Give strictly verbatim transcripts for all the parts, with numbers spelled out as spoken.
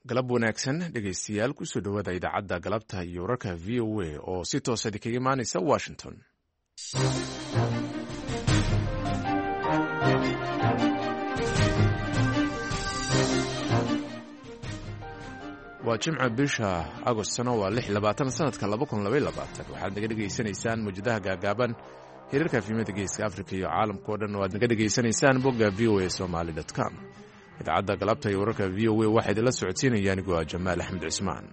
galab wanaagsan dhegaystayaal kusoo dhowaada idaacadda galabta iyo wararka v o a oo si toosa idinkaga imaanaysa washington. waa jimca bisha agostna waa lix iyo labaatan sanadka laba kun laba iyo labaatan waxaad naga dhegaysanaysaan mawjadaha gaagaaban hirarka afimada geeska afrika iyo caalamka oo dhan waad naga dhegaysanaysaan bogga v o a somali dot com. idaacadda galabta iyo wararka v o a waxaa idinla socodsiinaya anigoo ah jamaal axmed cismaan.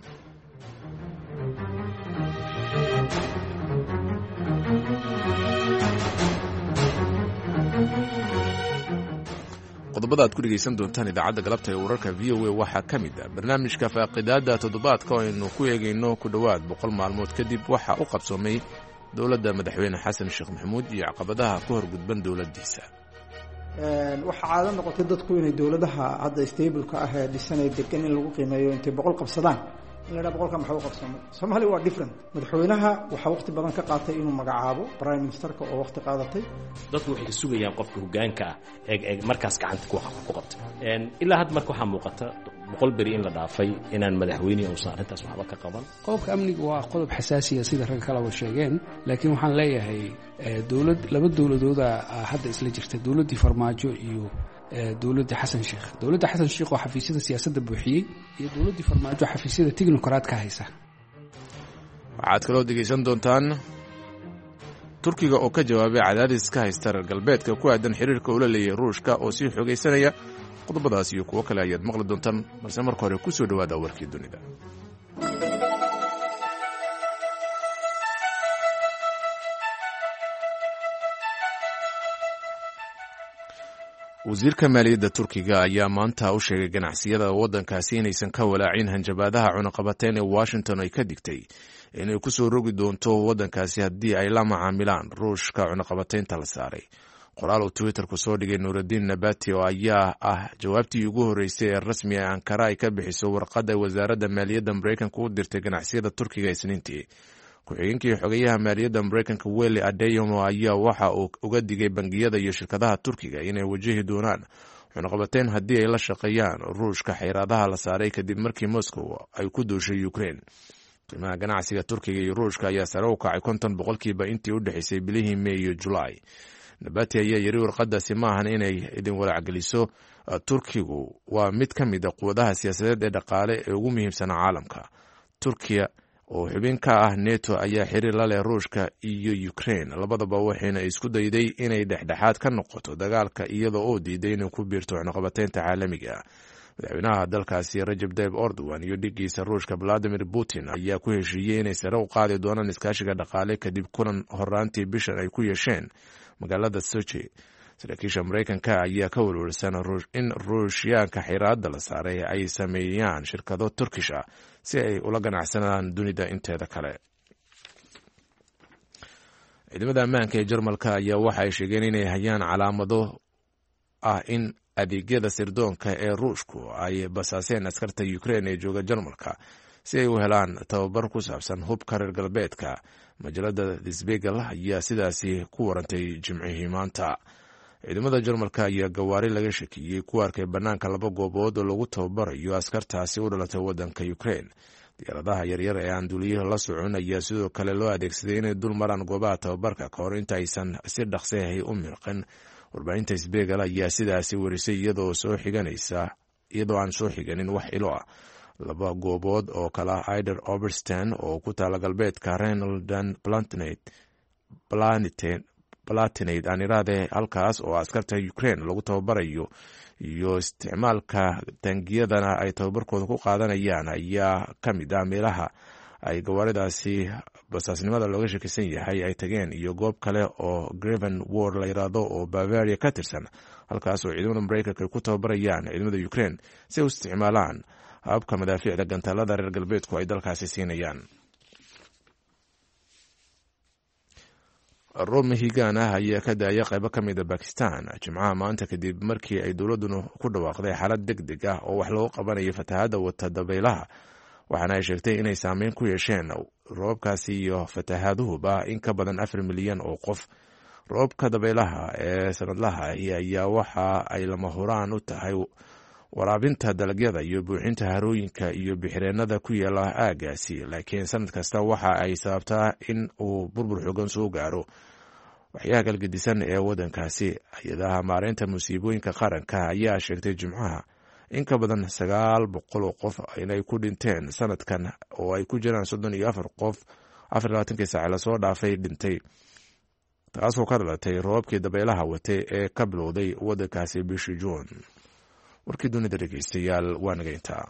qodobada aad ku dhegaysan doontaan idaacadda galabta ee wararka v o a waxaa ka mid ah barnaamijka faaqidaada toddobaadka oo aynu ku eegayno ku dhowaad boqol maalmood kadib waxa u qabsoomay dowladda madaxweyne xasan sheekh maxamuud iyo caqabadaha ku horgudban dowladdiisa. waxaa caado noqotay dadku inay dowladaha hadda stableka ah ee dhisanay degan in lagu qiimeeyo intay boqol qabsadaan in la dhaa boqolka maxaa u qabsoomay. Soomaaliya waa different. madaxweynaha waxaa waqti badan ka qaatay inuu magacaabo prime ministerka oo waqti qaadatay. dadku waxay sugayaan qofka hoggaanka ah ee markaas gacanta ku qabta ilaa hadda marka waxaa muuqata boqol beri in la dhaafay inaan madaxweyne uusan arrintaas waxba ka qaban. qodobka amniga waa qodob xasaasiya sida rag kaleba sheegeen, laakiin waxaan leeyahay dowlad laba dowladooda hadda isla jirta, dowladdii farmaajo iyo dowladda xasan sheekh. dowladda xasan sheekh oo xafiisyada siyaasadda buuxiyey iyo dowladdii farmaajo xafiisyada technocratka haysa. waxaad kaloo dhegaysan doontaan turkiga oo ka jawaabay cadaadis ka haysta reer galbeedka ku aadan xiriirka ula leeyahay ruushka oo sii xogaysanaya. qodobadaas iyo kuwo kale ayaad maqli doontaan, balse marka hore ku soo dhowaada warkii dunida. wasiirka maaliyadda turkiga ayaa maanta u sheegay ganacsiyada waddankaasi inaysan ka walaacin hanjabaadaha cunaqabateyn ee washington ay ka digtay inay ku soo rogi doonto waddankaasi haddii ay la macaamilaan ruushka cunaqabateynta la saaray. qoraal uu twitterku soo dhigay nuuraddiin nabati oo ayaa ah jawaabtii ugu horreysay ee rasmi ee ankara ay ka bixiso warqadda wasaaradda maaliyadda maraykanka u dirtay ganacsiyada turkiga isniintii. ku-xigeenkii xogayaha maaliyadda maraykanka weli adeyomo ayaa waxa uu uga digay bangiyada iyo shirkadaha turkiga inay wajahi doonaan cunaqabateyn haddii ay la shaqeeyaan ruushka xayraadaha la saaray kadib markii moscow ay ku duushay ukraine. qiimaha ganacsiga turkiga iyo ruushka ayaa sare u kacay konton boqolkiiba intii u dhexaysay bilihii mey iyo julaay. nabati ayaa yiri warqadaasi maahan inay idin walaacgeliso. turkigu waa mid ka mid a quwadaha siyaasadeed ee dhaqaale ee ugu muhiimsana caalamka. turkiya oo xubin ka ah neto ayaa xiriir la leh ruushka iyo ukraine, labadaba waxayna isku dayday inay dhexdhexaad ka noqoto dagaalka iyada oo diiday inay ku biirto cunaqabateynta caalamiga. madaxweynaha dalkaasi rajab tayyip erdogan iyo dhigiisa ruushka valadimir putin ayaa ku heshiiyey inay sare u qaadi doonaan iskaashiga dhaqaale kadib kulan horaantii bishan ay ku yeesheen magaalada sochi. saraakiisha maraykanka ayaa ka welwelsan in ruushyaanka xiraadda la saaray ay sameeyaan shirkado turkish ah si ay ula ganacsanaan dunida inteeda kale. ciidamada ammaanka ee jarmalka ayaa waxa ay sheegeen inay hayaan calaamado ah in adeegyada sirdoonka ee ruushku ay basaaseen askarta ukraine ee jooga jarmalka si ay u helaan tababar ku saabsan hubka reer galbeedka. majalada disbegel ayaa sidaasi ku warantay jimcihii maanta. ciidamada jarmalka ayaa gawaari laga shakiyey ku arkay bannaanka laba goobood oo lagu tababarayo askartaasi u dhalatay waddanka ukraine. diyaaradaha yaryar ee aan duuliyaha la socon ayaa sidoo kale loo adeegsaday inay dul maraan goobaha tababarka ka hor inta aysan si dhaqseahay u mirqin. warbaahinta sbegel ayaa sidaasi warisay iyadoo soo xiganaysa iyadoo aan soo xiganin wax ilo ah. laba goobood oo kala ah ider oberstein oo ku taala galbeedka renaldan platinate aan iraade halkaas oo askarta ukraine lagu tababarayo iyo isticmaalka taangiyadana ay tababarkooda ku qaadanayaan ayaa ka mid ah meelaha ay gawaaridaasi basaasnimada looga shakisan yahay ay tageen, iyo goob kale oo greven ward la yiraahdo oo bavaria ka tirsan, halkaas oo ciidamada maraykanka ay ku tababarayaan ciidamada ukraine si ay u isticmaalaan hababka madaafiicda gantaalada reer galbeedku ay dalkaasi siinayaan. roob mahigaan ah ayaa ka daaya qaybo ka mida bakistan jimcaha maanta kadib markii ay dowladduna ku dhawaaqday xaalad deg deg ah oo wax loogu qabanayo fatahaadda wata dabaylaha, waxaana ay sheegtay inay saameyn ku yeesheen roobabkaasi iyo fatahaaduhuba in ka badan afar milyan oo qof. roobka dabaylaha ee sanadlaha ayaa waxa ay lama huraan u tahay waraabinta dalagyada iyo buuxinta harooyinka iyo bixireennada ku yaala aagaasi laakiin sanad kasta waxa ay sababtaa in uu burbur xoogan soo gaaro waxyaha galgedisan ee waddankaasi. hay-adaha maareynta musiibooyinka qaranka ayaa sheegtay jimcaha in ka badan sagaal boqol oo qof inay ku dhinteen sanadkan oo ay ku jiraan soddon iyo afar qof afar labaatankii saace lasoo dhaafay dhintay, taasoo ka dhalatay roobabkii dabeelaha watay ee ka bilowday waddankaasi bishii juun. warkii dunida dhegeystayaal waa naga intaa.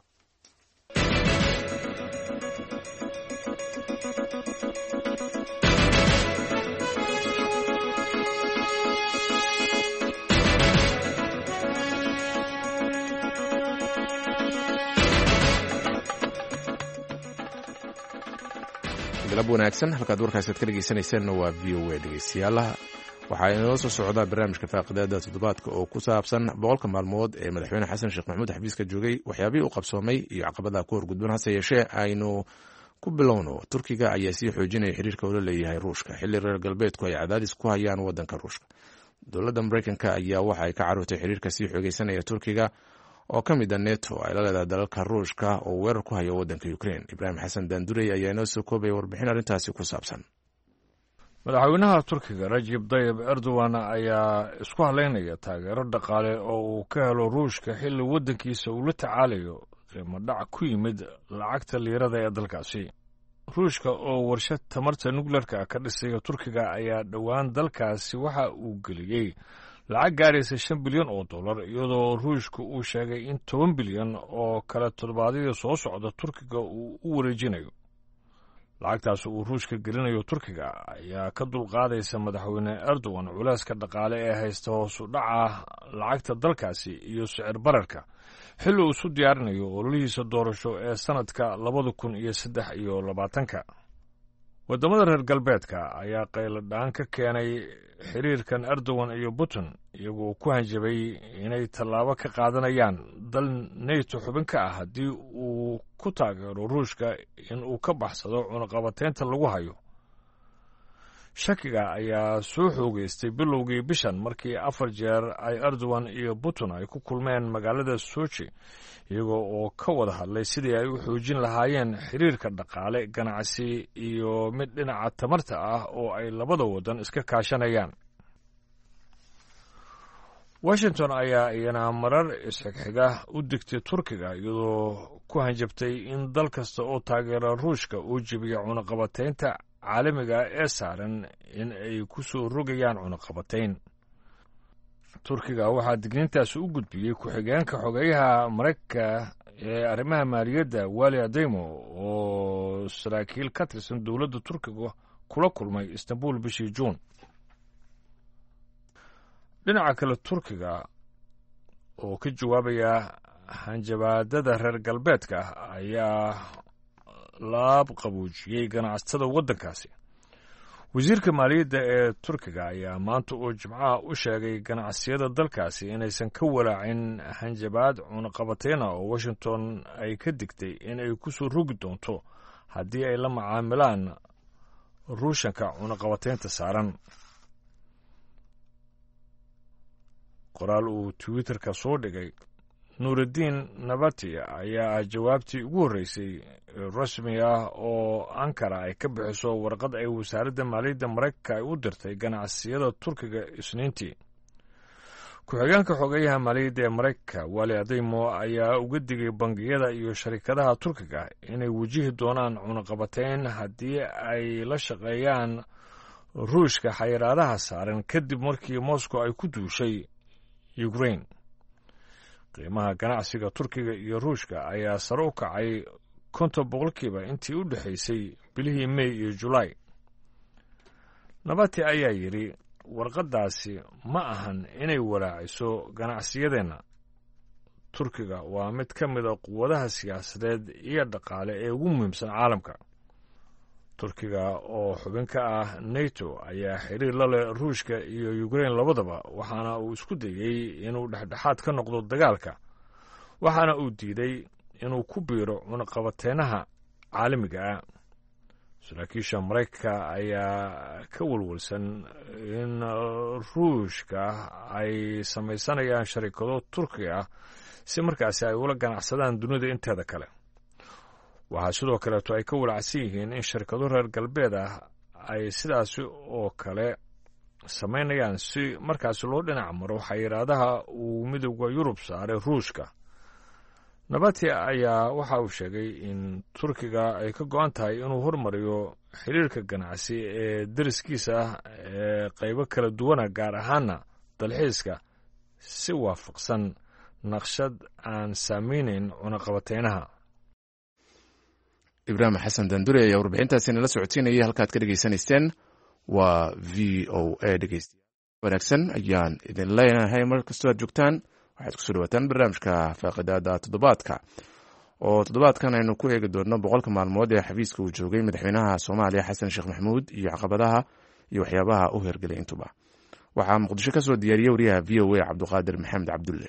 galab wanaagsan, halkaad warkaasaad ka dhegeysanaysaanna waa v o a dhegeystayaalaha. waxaa inoo soo socdaa barnaamijka faaqidaada toddobaadka oo ku saabsan boqolka maalmood ee madaxweyne xasan sheekh maxamuud xafiiska joogay, waxyaabihii u qabsoomay iyo caqabadaha ku horgudban. hase yeeshee aynu ku bilowno. turkiga ayaa sii xoojinaya xiriirka uu la leeyahay ruushka xilli reer galbeedku ay cadaadis ku hayaan waddanka ruushka. dowladda maraykanka ayaa waxa ay ka carootay xiriirka sii xoogeysanaya turkiga oo ka mid a neto ay la leedahay dalalka ruushka oo weerar ku hayo waddanka ukraine. ibraahim xasan daandurey ayaa inoo soo koobaya warbixin arrintaasi ku saabsan. madaxweynaha turkiga rajib tayib erdogan ayaa isku haleynaya taageero dhaqaale oo uu ka helo ruushka xilli waddankiisa uu la tacaalayo qiimo dhac ku yimid lacagta liirada ee dalkaasi. ruushka oo warshad tamarta nukleerka ka dhisaya turkiga ayaa dhowaan dalkaasi waxa uu geliyey lacag gaaraysa shan bilyan oo dollar, iyadoo ruushka uu sheegay in toban bilyan oo kale toddobaadyada soo socda turkiga uu u wareejinayo. lacagtaas uu ruushka gelinayo turkiga ayaa ka dulqaadaysa madaxweyne erdogan culeyska dhaqaale ee haysta hoosu dhaca lacagta dalkaasi iyo sicir bararka xilli uu isu diyaarinayo ololihiisa doorasho ee sannadka labada kun iyo saddex iyo labaatanka. waddamada reer galbeedka ayaa qayladhaan ka keenay xiriirkan erdogan iyo putin, iyagoo ku hanjabay inay tallaabo ka qaadanayaan dal neto xubin ka ah haddii uu ku taageero ruushka in uu ka baxsado cunaqabateynta lagu hayo. shakiga ayaa soo xoogeystay bilowgii bishan markii afar jeer ay erdogan iyo putin ay ku kulmeen magaalada sochi, iyagoo oo ka wada hadlay sidii ay u xoojin lahaayeen xiriirka dhaqaale, ganacsi iyo mid dhinaca tamarta ah oo ay labada waddan iska kaashanayaan. washington ayaa iyana marar isxigxiga u digtay turkiga, iyadoo ku hanjabtay in dal kasta oo taageera ruushka uu jebiya cunaqabateynta caalamiga ee saaran in ay ku soo rogayaan cunaqabatayn. turkiga waxaa digniintaasi u gudbiyey ku-xigeenka xogeyaha maraykanka ee arrimaha maaliyadda wali adeymo oo saraakiil ka tirsan dowladda turkiga kula kulmay istanbul bishii juun. dhinaca kale, turkiga oo ka jawaabaya hanjabaadada reer galbeedka ayaa laab qaboojiyey ganacsatada waddankaasi. wasiirka maaliyadda ee turkiga ayaa maanta oo jimcaha u sheegay ganacsiyada dalkaasi inaysan ka walaacin hanjabaad cunaqabateyna oo washington ay ka digtay in ay ku soo rogi doonto haddii ay la macaamilaan ruushanka cunaqabateynta saaran. qoraal uu twitterka soo dhigay, nuuraddiin nabati ayaa ah jawaabtii ugu horreysay rasmi ah oo ankara ay ka bixiso warqad ay wasaaradda maaliyadda maraykanka ay u dirtay ganacsiyada turkiga isniintii. ku-xigeenka xogeyaha maaliyadda ee maraykanka wali adeymo ayaa uga digay bangiyada iyo sharikadaha turkiga inay wajihi doonaan cunaqabateyn haddii ay la shaqeeyaan ruushka xayiraadaha saaran kadib markii moscow ay ku duushay ukraine. qiimaha ganacsiga turkiga iyo ruushka ayaa sare u kacay konton boqolkiiba intii u dhexaysay bilihii mey iyo julaay. nabati ayaa yidhi, warqaddaasi ma ahan inay walaaciso ganacsiyadeenna. turkiga waa mid ka mid a quwadaha siyaasadeed iyo dhaqaale ee ugu muhiimsan caalamka. turkiga oo xubin ka ah neto ayaa xiriir la leh ruushka iyo ukraine labadaba, waxaana uu isku dayey inuu dhexdhexaad ka noqdo dagaalka, waxaana uu diiday inuu ku biiro cunaqabateynaha caalamiga ah. saraakiisha maraykanka ayaa ka walwalsan in ruushka ay samaysanayaan sharikado turki ah si markaasi ay ula ganacsadaan dunida inteeda kale. waxaa sidoo kaleeto ay ka walacsan yihiin in shirkado reer galbeed ah ay sidaasi oo kale samaynayaan si markaasi loo dhinac maro xayiraadaha uu midowda yurub saaray ruushka. nabati ayaa waxa uu sheegay in turkiga ay ka go-an tahay inuu hormariyo xiriirka ganacsi ee dariskiisa ah ee qaybo kala duwana, gaar ahaana dalxiiska, si waafaqsan naqshad aan saameyneyn cunaqabateynaha. ibraahim xasan dandure ayaa warbixintaasi nala socodsiinayay. halkaad ka dhegaysanayseen waa v o a. dhegeystayaal wanaagsan ayaan idin leenahay mar kastoo aad joogtaan. waxaad kusoo dhawaataan barnaamijka faaqidaada toddobaadka oo toddobaadkan aynu ku eegi doonno boqolka maalmood ee xafiiska uu joogay madaxweynaha soomaaliya xasan sheekh maxamuud iyo caqabadaha iyo waxyaabaha u hergelay intuba. waxaa muqdisho ka soo diyaariyey wariyaha v o a cabduqaadir maxamed cabdulle.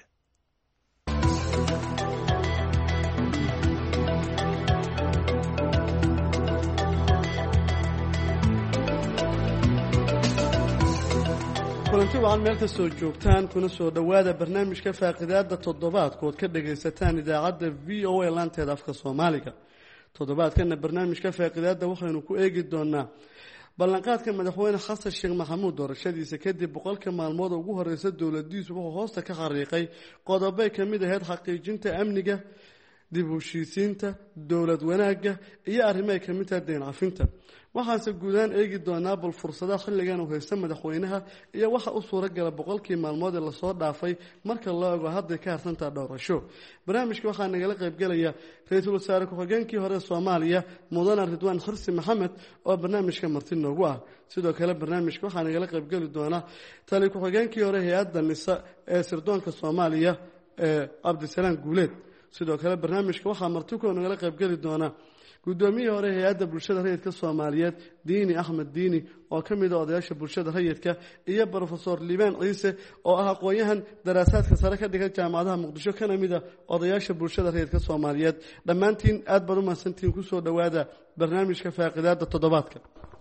kulanti wacan meel kastoo joogtaan kuna soo dhowaada barnaamijka faaqidaada toddobaadkood ka dhagaysataan idaacadda v o a laanteeda afka soomaaliga. toddobaadkana barnaamijka faaqidaada waxaynu ku eegi doonaa ballanqaadka madaxweyne xasan sheekh maxamuud doorashadiisa kadib boqolka maalmood ugu horeysa dowladiisu wuxuu hoosta ka xariiqay qodobay ka mid ahayd xaqiijinta amniga, dib u heshiisiinta, dowlad wanaagga iyo arrimo ay ka mid tahay deyn cafinta. waxaanse guudaan eegi doonaa bal fursadaha xilligan uu haysta madaxweynaha iyo waxa u suuragala boqolkii maalmood ee lasoo dhaafay marka loo ego hadday ka harsantaa dhowrasho. barnaamijka waxaa nagala qaybgelaya ra-iisul wasaare ku-xigeenkii hore soomaaliya mudane ridwaan xirsi maxamed oo barnaamijka marti noogu ah. sidoo kale barnaamijka waxaa nagala qaybgeli doona tali ku-xigeenkii hore hay-adda nisa ee sirdoonka soomaaliya ee cabdisalaam guuleed. sidoo kale barnaamijka waxaa martiko nagala qaybgeli doona guddoomiyihii hore hay-adda bulshada rayidka soomaaliyeed diini axmed diini oo ka mid a odayaasha bulshada rayidka, iyo brofesor liibaan ciise oo ah aqoon-yahan daraasaadka sare ka dhigan jaamacadaha muqdisho kana mid a odayaasha bulshada rayidka soomaaliyeed. dhammaantiin aad baad u mahadsantihiin kusoo dhowaada barnaamijka faaqidaada toddobaadka.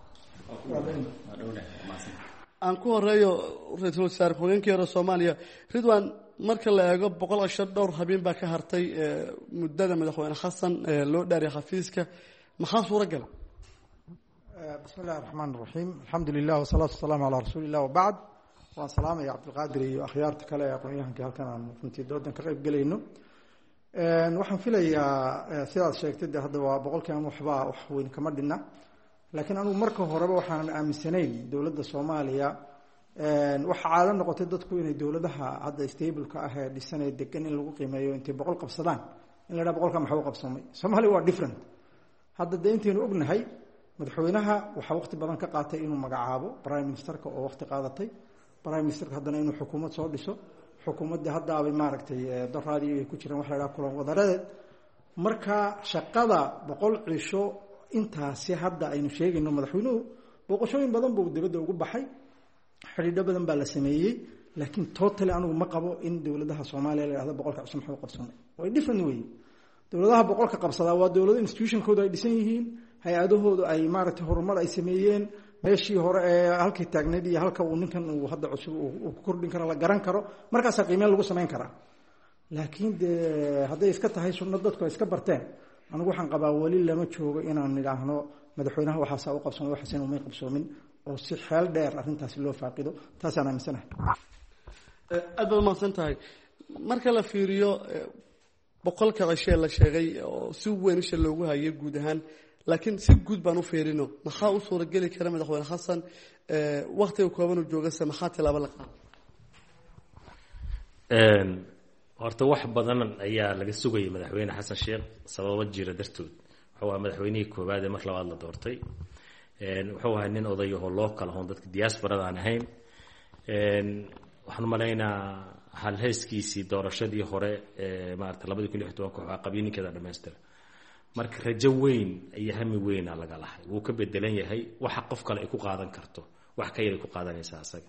aan ku horeeyo ra-iisul wasaare ku-xigeenkii hore soomaaliya ridwaan, marka la eego boqol cashar dhowr habeen baa ka hartay muddada madaxweyne xasan loo dhaariyay xafiiska, maxaa suura gala? bismi illahi raxmaan raxiim, alxamdu lilah wasalaatu wasalaamu calaa rasuuli illah wabacd. waan salaamaya cabdilqaadir iyo akhyaarta kale ee aqoon-yahankii halkan aan runtii doodan ka qayb gelayno. waxaan filayaa sidaad sheegtay de hadda waa boqolkii aan waxba wax weyn kama dhinna, laakiin anugu marka horeba waxaanan aaminsanayn dowladda soomaaliya waxa caado noqotay dadku inay dowladaha hadda stableka ah ee dhisanaya degan in lagu qiimeeyo intay boqol qabsadaan in la dhaha boqolka maxaa u qabsamay. soomaaliya waa different. hadda dee intaynu ognahay madaxweynaha waxaa waqti badan ka qaatay inuu magacaabo prime ministerka oo waqti qaadatay, prime ministerka haddana inuu xukuumad soo dhiso, xukuumaddii haddaabay maaragtay doraadii ay ku jiraan wax la dhaha kulan wadareed. marka shaqada boqol cisho intaasi hadda aynu sheegayno madaxweynuhu booqashooyin badan buu dibadda ugu baxay, xidhiidho badan baa la sameeyey, laakiin totally anigu ma qabo in dowladaha soomaaliya la yidhahdo boqolka cusub maxuu qabsamay. way different wey. dowladaha boqolka qabsadaa waa dowlado institutionkooda ay dhisan yihiin, hay-adahoodu ay maaragtay horumar ay sameeyeen, meeshii hore ee halkii taagneyd iyo halka uu ninkan uu hadda cusub uu ku kordhin karo la garan karo, markaasaa qiimeyn lagu samayn karaa. laakiin dee hadday iska tahay sunno dadku ay iska barteen, anigu waxaan qabaa weli lama joogo inaan nidhaahno madaxweynaha waxaasaa u qabsamay waxaasina umay qabsoomin, oo si xeel dheer arrintaasi loo faaqido. taasaan aaminsanahay. aad baad umahadsan tahay. marka la fiiriyo boqolka cishee la sheegay oo si weyn isha loogu hayay guud ahaan, laakiin si guud baan u fiirino maxaa u suurageli kara madaxweyne xasan waktiga kooban uu joogase maxaa tilaabo la qaada? horta wax badan ayaa laga sugayay madaxweyne xasan sheekh sababo jira dartood. wuxuu ahaa madaxweynihii koowaad ee mar labaad la doortay. wuxuu ahaa nin odayahoo loo kala hoon dadka diasporada aan ahayn. waxaan umalaynaa halheyskiisii doorashadii hore ee maarata labadii kun iyo lix tobanka waxaa qabiininkeeda dhamaystira. marka rajo weyn iyo hami weyna laga lahay. wuu ka bedelan yahay waxa qof kale ay ku qaadan karto, wax ka yar ay ku qaadanaysaa asaga.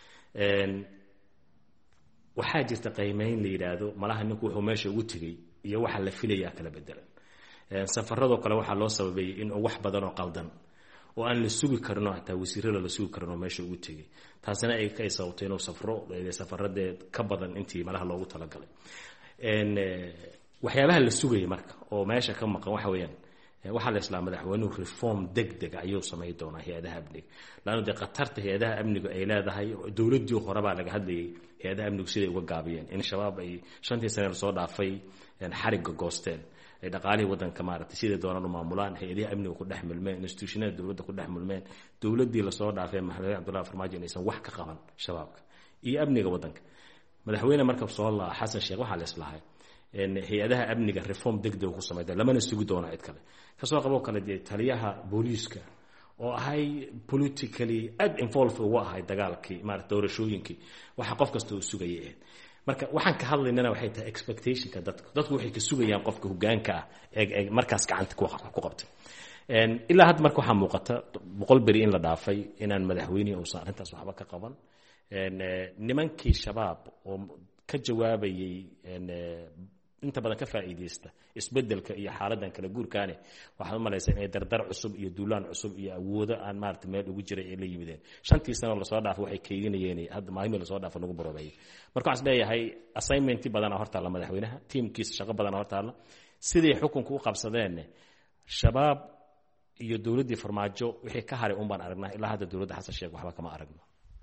waxaa jirta qiimeyn la yidhaahdo malaha ninku wuxuu meesha ugu tegey iyo waxa la filayaa kala bedelan. safaradoo kale waxaa loo sababeeyey in wax badan oo qaldan oo aan la sugi karno, hataa wasiirada la sugi karno meesha ugu tegey. taasina ay ka sababtay inuu safro safaradee ka badan intii malaha loogu talagalay. waxyaabaha la sugayay marka oo meesha ka maqan waxa weeyaan waxaa la islaa madaxweynuhu reform degdeg ayuu samayn doonaa hay-adaha amniga laanna dee khatarta hay-adaha amnigu ay leedahay dowladdii horebaa laga hadlayay hay-adaha amnigu siday uga gaabiyeen in shabaab ay shantii sane lasoo dhaafay xarigga goosteen ay dhaqaalihii waddanka maaragtay siday doonaan u maamulaan hay-adaha amniga ku dhex milmeen institutionada dowladda ku dhex milmeen dowladdii lasoo dhaafay madaxweyne cabdullahi farmaajo inaysan wax ka qaban shabaabka iyo amniga waddanka madaxweyne marka soo laa xasan sheekh waxaa la islahay hay-adaha amniga reform degdeg ku samayda lamana sugi doono cid kale kasoo qaboo kale dee taliyaha booliiska oo ahay politically aad involve ugu ahay dagaalkii maarata doorashooyinkii waxa qof kasta uu sugayay ahayd marka waxaan ka hadlaynana waxay tahay expectationka dadka dadku waxay ka sugayaan qofka hogaanka ah ee markaas gacanta ku qabtay ilaa hadda marka waxaa muuqata boqol beri in la dhaafay inaan madaxweynihi uusan arrintaas waxba ka qaban nimankii shabaab oo ka jawaabayay inta badan ka faa'iideysta isbedelka iyo xaaladan kala guurkaane waxaad u malaysaa inay dardar cusub iyo duulaan cusub iyo awoodo aan maarata meel ugu jiray ay la yimideen shantii sano lasoo dhaafo waxay kaydinayeen hadda maalmii lasoo dhaafo lagu baroobeeyey marka waxaan leeyahay assignmenti badana hortaalla madaxweynaha tiimkiisa shaqo badana hortaalla siday xukunka u qabsadeen shabaab iyo dowladdii farmaajo wixii ka haray un baan aragnaa ilaa hadda dowladda xasan sheekh waxba kama aragno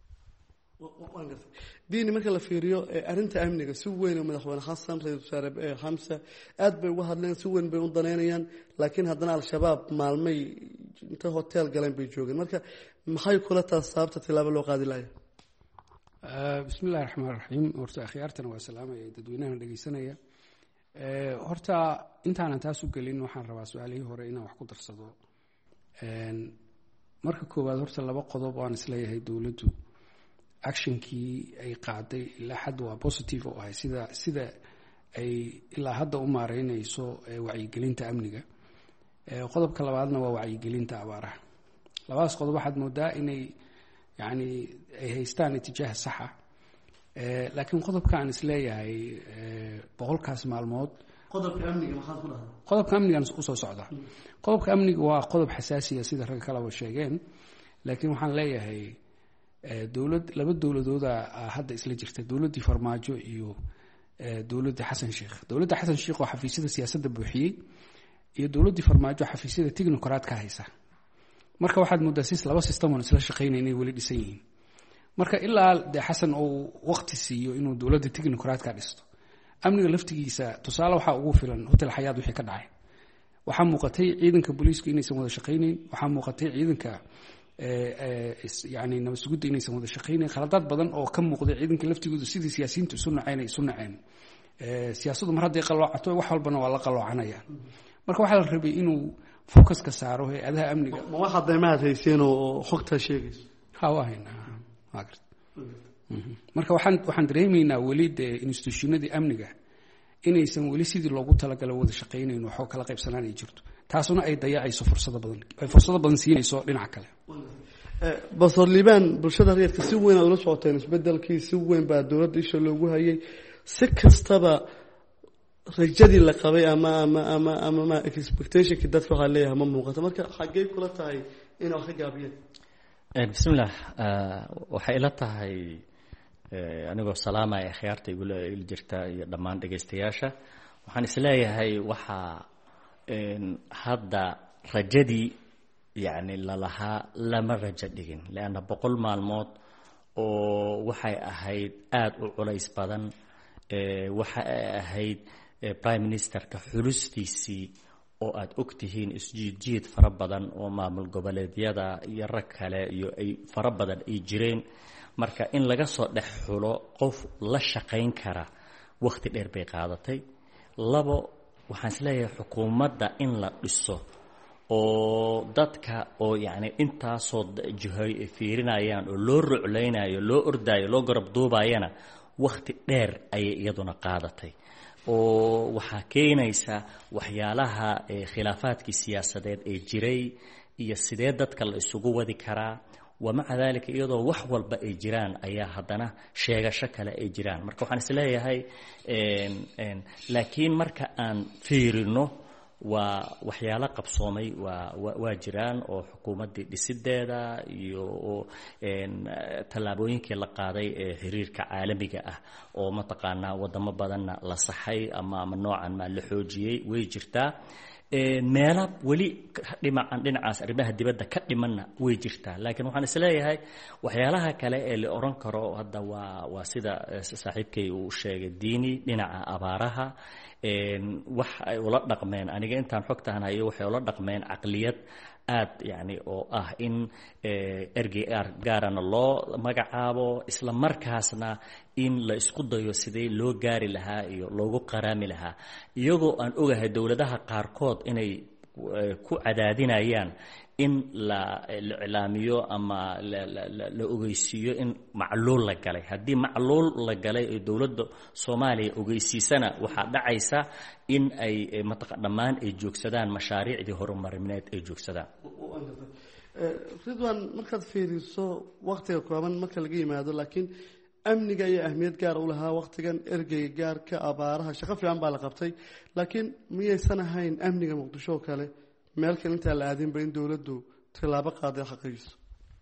diini marka la fiiriyo arrinta amniga si weyn oo madaxweyne xasan ra-iisul wasaare xamse aad bay uga hadleen si weyn bay u daneynayaan laakiin haddana al-shabaab maalmay inta hotel galeen bay joogeen marka maxay kula taas sababta tilaabo loo qaadi laaya bismi illahi raxmaan raxiim horta akhyaartana waa salaamaya dadweynahana dhegeysanaya horta intaanan taas u gelin waxaan rabaa su-aalihii hore inaan wax ku darsado marka koowaad horta laba qodob aan isleeyahay dowladdu actionkii ay qaaday ilaa hadda waa positive oo ahay sida sida ay ilaa hadda u maareynayso wacyigelinta amniga qodobka labaadna waa wacyigelinta abaaraha labadaas qodob waxaad moodaa inay yani ay haystaan itijaah saxa laakiin qodobka aan isleeyahay boqolkaas maalmood qodobka amniga maxaad ku dhahay qodobka amnigaan usoo socda qodobka amniga waa qodob xasaasiya sida rag kaleba sheegeen laakiin waxaan leeyahay dowlad laba dowladooda hadda isla jirta dowladdii farmaajo iyo dowladdii xasan sheekh dowladda xasan sheekh oo xafiisyada siyaasadda buuxiyey iyo dowladdii farmaajo xafiisyada technocrat ka haysa marka waxaad moodaa sis laba system oo isla shaqeynaya inay weli dhisan yihiin marka ilaa de xasan uu waqti siiyo inuu dowladda technocrat ka dhisto amniga laftigiisa tusaale waxaa ugu filan hotel xayaad wixii ka dhacay waxaa muuqatay ciidanka booliiska inaysan wada shaqeynayn waxaa muuqatay ciidanka yani nabasugudda inaysan wada shaqeynayn khaladaad badan oo ka muuqday ciidanka laftigooda sidii siyaasiyiintu isu naceen ay isu naceen siyaasaddu mar hadday qaloocato wax walbana waa la qaloocanayaan marka waxaa la rabay inuu focuska saaro hay-adaha amniga ma waxaad daymaad hayseen oo xogtaa sheegayso ha waa haynaa waa garta marka waxaan waxaan dareemaynaa weli dee institutionadii amniga inaysan weli sidii loogu talagalo wada shaqeynayn waxoo kala qaybsanaan ay jirto taasuna ay dayacayso fursado badan ay fursado badan siinayso dhinaca kale basor liibaan bulshada reerka si weyn aad ula socoteen isbedelkii si weyn baa dowladda isha loogu hayay si kastaba rajadii la qabay ama ama ama ama ma expectationkii dadka waxaa leeyahay ma muuqato marka xaggee kula tahay inay wax ka gaabiyeen bismillah waxay ila tahay anigoo salaamaya akhyaarta igula il jirta iyo dhammaan dhegaystayaasha waxaan isleeyahay waxaa hadda rajadii yani lalahaa lama rajo dhigin leanna boqol maalmood oo waxay ahayd aada u culays badan waxa ay ahayd prime ministerka xulustiisii oo aada og tihiin isjiidjiid fara badan oo maamul goboleedyada iyo rag kale iyo ay fara badan ay jireen marka in laga soo dhex xulo qof la shaqayn kara wakhti dheer bay qaadatay labo waxaan isleeyahay xukuumadda in la dhiso oo dadka oo yacni intaasoo jihoy ay fiirinayaan oo loo ruclaynayo loo ordaayo loo garab duubayana wakhti dheer ayay iyaduna qaadatay oo waxaa keenaysa waxyaalaha khilaafaadkii siyaasadeed ee jiray iyo sidee dadka la isugu wadi karaa wamaca daalika iyadoo wax walba ay jiraan ayaa haddana sheegasho kale ay jiraan marka waxaan isleeyahay laakiin marka aan fiirino waa waxyaalo qabsoomay waa waa jiraan oo xukuumaddii dhisideeda iyo tallaabooyinkii la qaaday ee xiriirka caalamiga ah oo mataqaanaa wadamo badanna la saxay ama ama noocan maa la xoojiyey way jirtaa meela weli dhimacan dhinacaas arrimaha dibadda ka dhimanna way jirtaa laakiin waxaan isleeyahay waxyaalaha kale ee la oran karo hadda waa waa sida saaxiibkay uu sheegay diini dhinaca abaaraha wax ay ula dhaqmeen aniga intaan xogtaan hayo waxay ula dhaqmeen caqliyad aad yani oo ah in ergey gaarana loo magacaabo isla markaasna in la isku dayo sidee loo gaari lahaa iyo loogu qaraami lahaa iyagoo aan ogahay dowladaha qaarkood inay ku cadaadinayaan in la iclaamiyo ama la ogeysiiyo in macluul la galay haddii macluul la galay ee dowladda Soomaaliya ogeysiisana waxaa dhacaysa in ay mataqa dhammaan ay joogsadaan mashaariicdii horumarineed ay joogsadaan ridwan markaad fiiriso waqtiga kooban marka laga yimaado laakiin amniga iyo ahmiyad gaar u lahaa waqtigan ergeyga gaarka abaaraha shaqo fiican baa la qabtay laakiin miyaysan ahayn amniga muqdisho kale meel kale inta la aadin ba in dawladdu tilaabo qaaday xaqiijiso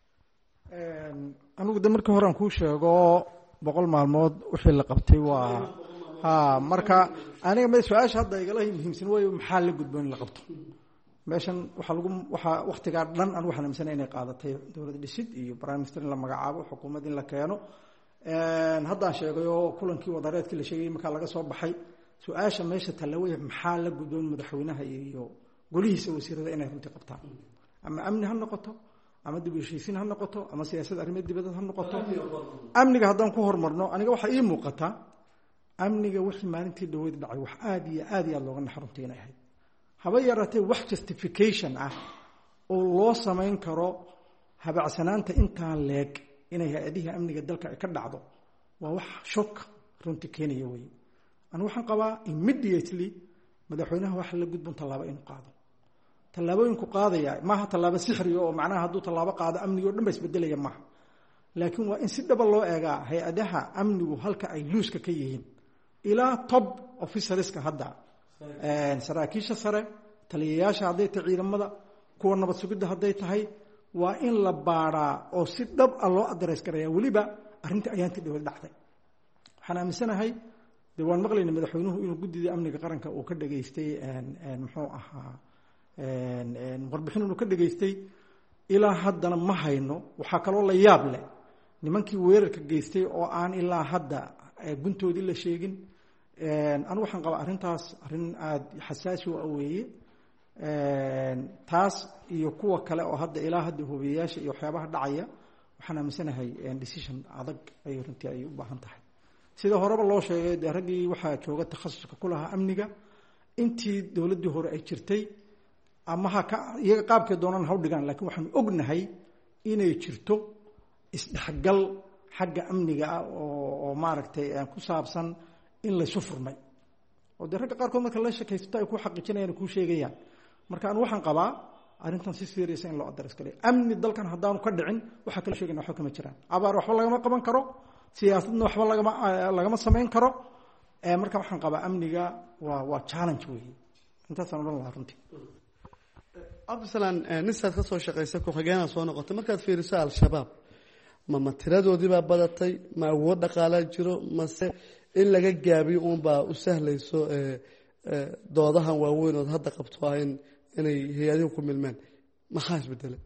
anigu de markii hore aan kuu sheego boqol maalmood wixii la qabtay waa ha marka aniga ma su'aasha hadda igala muhiimsan way maxaa la gudboon in la qabto meeshan waxa lagu waxa waqtiga dhan aan waxaan aaminsanay inay qaadatay dawladda dhisid iyo prime minister in la magacaabo xukuumad in la keeno een hadda sheegayo kulankii wadareedkii la sheegay marka laga soo baxay su'aasha meesha talaway maxaa la gudboon madaxweynaha iyo golihiisa wasiirada inay runtii qabtaan ama amni ha noqoto ama dib u heshiisiin ha noqoto ama siyaasad arrimo dibadda ha noqoto amniga haddaan ku hormarno aniga waxa ii muuqata amniga wixii maalintii dhaweyd dhacay wax aad iyo aad iyo looga naxaruntii inay ahayd haba yaratay wax justification ah oo loo sameyn karo habacsanaanta intaa leeg inay hay'adaha amniga dalka ay ka dhacdo waa wax shock runtii keenaya way aan waxaan qabaa immediately madaxweynaha wax la gudbon talaabo inuu qaado talaabooyinku qaadaya maaha talaabo sixri oo macnaha hadduu talaabo qaado amniga oo dhan ba isbedelaya maaha laakiin waa in si dhaba loo eegaa hay'adaha amnigu halka ay luuska ka yihiin ilaa top officerska hadda een saraakiisha sare taliyayaasha hadday tahay ciidamada kuwa nabad sugidda hadday tahay waa in la baaraa oo si dhab ah loo address gareeyaa weliba arrinta ayaantii dhaweyd dhacday waxaan aaminsanahay de waan maqlaynay madaxweynuhu inuu guddida amniga qaranka uu ka dhageystay een muxuu ahaa een warbixin inuu ka dhageystay ilaa haddana ma hayno waxaa kaloo la yaab leh nimankii weerarka geystay oo aan ilaa hadda guntoodii la sheegin anu waxaan qabaa arrintaas arrin aada xasaasi u aweeye taas iyo kuwa kale oo hadda ilaa hadda hubiyayaasha iyo waxyaabaha dhacaya waxaan aaminsanahay decision adag ay runtii ay u baahan tahay sida horeba loo sheegay dee raggii waxaa jooga takhasuska ku lahaa amniga intii dowladdii hore ay jirtay ama ha ka iyaga qaabkay doonaan ha u dhigaan laakiin waxaanu ognahay inay jirto isdhexgal xagga amniga ah oo oo maaragtay ku saabsan in la isu furmay oo dee ragga qaarkood marka la sheekaysto ay ku xaqiijinayaan ku sheegayaan marka aan waxaan qabaa arrintan si serious in loo address karo amni dalkan haddaanu ka dhicin waxa kala sheegayna waxa kama jiraan abaar waxba lagama qaban karo siyaasadna waxba lagama lagama sameyn karo ee marka waxaan qabaa amniga waa waa challenge weeye intaasaan odhan lahaa runtii absalan nisaad ka soo shaqaysay ku xigeenaa soo noqotay markaad fiiriso al-shabaab ma matiradoodii baa badatay ma awood dhaqaala jiro mase in laga gaabiyo uun baa u sahlayso doodahan waaweyn oo hadda qabto ah in inay hay-adihu ku milmeen maxaa isbedelay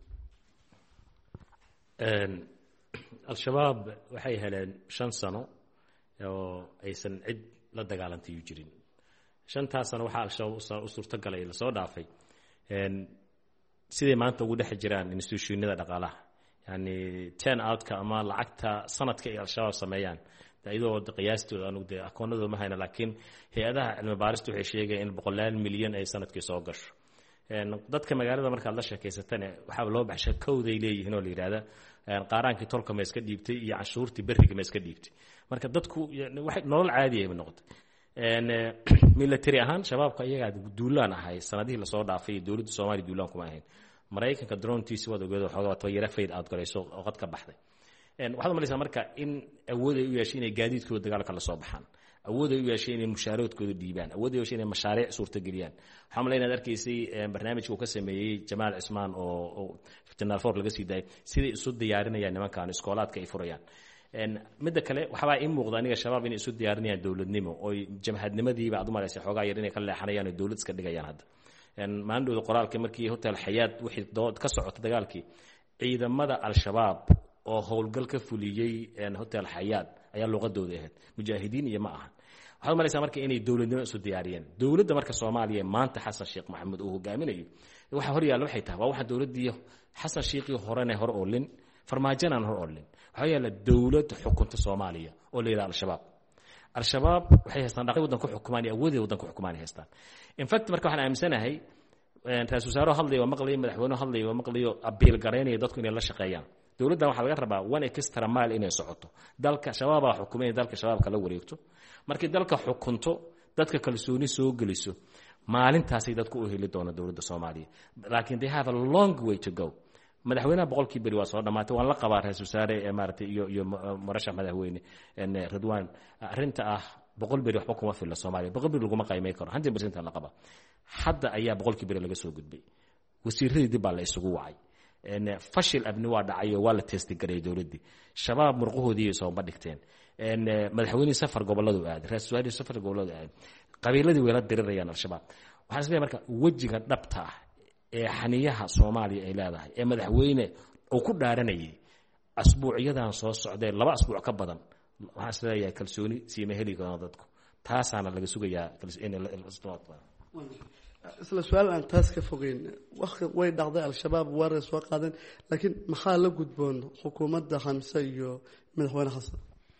al-shabaab waxay heleen shan sano oo aysan cid la dagaalantayu jirin shantaas sano waxaa al-shabaab u suurtagalay lasoo dhaafay siday maanta ugu dhex jiraan institutionada dhaqaalaha yani ten outka ama lacagta sanadka ay al-shabaab sameeyaan iyadoo qiyaastooda anugu dee akoonadooda ma hayna laakiin hay-adaha cilmi baaristu waxay sheegayaan in boqolaal milyan ay sanadkii soo gasho dadka magaalada markaad la sheekaysatane waxaa loo baxsha kowday leeyihiin oo la yidhaahda qaaraankii tolka ma iska dhiibtay iyo canshuurtii berriga ma iska dhiibtay marka dadku waxay nolol caadiya ay noqotay military ahaan shabaabka iyagaa duulaan ahay sanadihii lasoo dhaafay dowladda Soomaaliya duulaan kuma ahayn Mareykanka dronetiisa wada ogeedo xogaa tayara fayd aad galayso oo qad ka baxday een waxaad malaysaa marka in awood ay u yeeshay inay gaadiidkooda dagaalka la soo baxaan awood ay u yeesheen inay mushaaradkooda dhiibaan awood ay u yeesheen inay mashaariic suurta geliyaan waxaan maleynayaa inaad arkaysay barnaamijka uu ka sameeyey Jamaal Cismaan oo General Ford laga sii daayay sidii isu diyaarinayaan nimankan iskoolaadka ay furayaan een midda kale waxaa in muuqda aniga shabaab inay isu diyaarinayaan dawladnimo oo jamhadnimadiiba aad u maleysay xoogaa yar inay ka leexanayaan oo dawlad iska dhigayaan hadda een maandhowda qoraalka markii hotel Xayaat wixii dood ka socota dagaalkii ciidamada al-shabaab oo howlgal ka fuliyay een hotel Xayaat ayaa luqadooda ahayd mujaahidiin iyo ma aha waxaad malaysaa marka inay dawladnimo isu diyaariyeen dawladda marka Soomaaliya maanta Xasan Sheekh Maxamed uu hogaaminayo waxa hor yaalo waxay tahay waa waxa dawladii Xasan Sheekh horena hor oolin farmaajanaan hor oolin waxa yaala dawlad xukunta Soomaaliya oo leeyahay al-shabaab al-shabaab waxay haystaan dhaqay wadanka xukumaan iyo awoodii wadanka xukumaan haystaan in fact marka waxaan aaminsanahay ra'iisul wasaare hadlay oo maqlay madaxweyne hadlay oo maqlay abiil gareynaya dadku inay la shaqeeyaan dawladda waxa laga rabaa one extra mile inay socoto dalka shabaab ah xukuumada dalka shabaabka la wareegto markii dalka xukunto dadka kalsooni soo geliso maalintaas ay dadku u heli doonaan dawladda Soomaaliya laakiin they have a long way to go madaxweynaha boqolkii bari waa soo dhamaatay waan la qabaa ra'iisul wasaare ee maartay iyo iyo murashax madaxweyne en Ridwan arinta ah boqol bari waxba kuma filla Soomaaliya boqol bari lagu ma qiimeyn karo one hundred percent la qaba hadda ayaa boqolkii bari laga soo gudbay wasiiradii dib baa la isugu wacay en fashil abni waa dhacay waa la test garay dawladii shabaab murqahoodii soo badhigteen en madaxweynaha safar gobolada aad ra'iisul wasaare safar gobolada aad qabiiladii weela dirirayaan al-shabaab waxaan isleeyahay marka wajiga dhabta ah ee xaniyaha Soomaaliya ay leedahay ee madaxweyne uu ku dhaaranayay asbuuciyadan soo socday laba asbuuc ka badan waxaan isleeyahay kalsooni siima heli karaan dadku taasaana laga sugayaa in isla su'aal aan taas ka fogeyn waqti way dhacday al-shabaab war soo qaadeen laakiin maxaa la gudboon xukuumadda Xamse iyo madaxweyne Xasan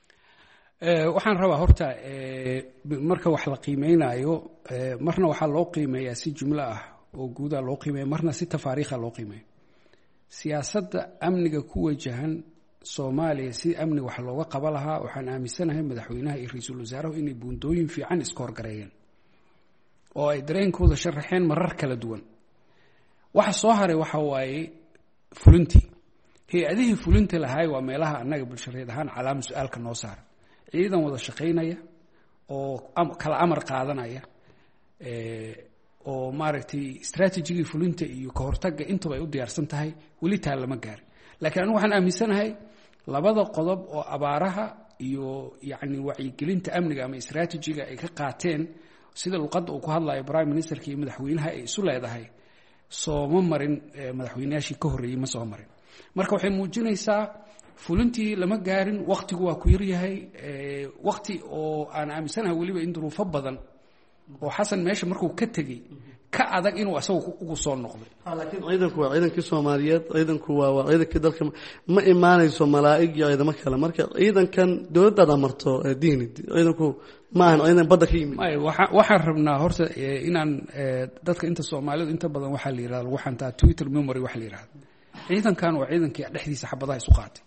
ee waxaan rabaa horta ee marka wax la qiimeynayo marna waxa loo qiimeeyaa si jumla ah oo guud ah loo qiimeeyo marna si tafaariikh loo qiimeeyo siyaasadda amniga ku wajahan Soomaaliya si amni wax looga qaban lahaa waxaan aaminsanahay madaxweynaha iyo ra'iisul wasaaruhu inay buundooyin fiican iska horgareeyeen oo ay dareenkooda sharaxeen marar kala duwan waxa soo haray waxa waaye fulintii hay'adihii fulinta lahaay waa meelaha annaga bulshada ahaan calaamad su'aalka noo saaran ciidan wada shaqeynaya oo kala amar qaadanaya ee oo maaragtay strategy fulinta iyo ka hortagga intaba ay u diyaarsan tahay wali taa lama gaarin laakiin anigu waxaan aaminsanahay labada qodob oo abaaraha iyo yacni wacyigelinta amniga ama strategy-ga ay ka qaateen sida luqadda uu ku hadlayo prime ministerka iyo madaxweynaha ay isu leedahay sooma marin madaxweynayaashii ka horreeyay ma soo marin marka waxay muujinaysaa fulintii lama gaarin waqtigu waa ku yar yahay waqti oo aan aaminsanahay waliba in duruufo badan oo Xasan meesha markuu ka tagay ka adag inuu asagu ugu soo noqday laakiin ciidanku waa ciidankii Soomaaliyeed ciidanku waa ciidankii dalka ma imaanayso malaa'ig iyo ciidamo kale marka ciidankan dawladda marto diini ciidanku ma aan ciidan badda ka yimid ay waxa waxaan rabnaa horta inaan dadka inta Soomaaliyeed inta badan waxa la yiraahdo lagu xantaa Twitter memory waxa la yiraahdo ciidankan waa ciidankii dhexdiisa xabadaha isu qaatay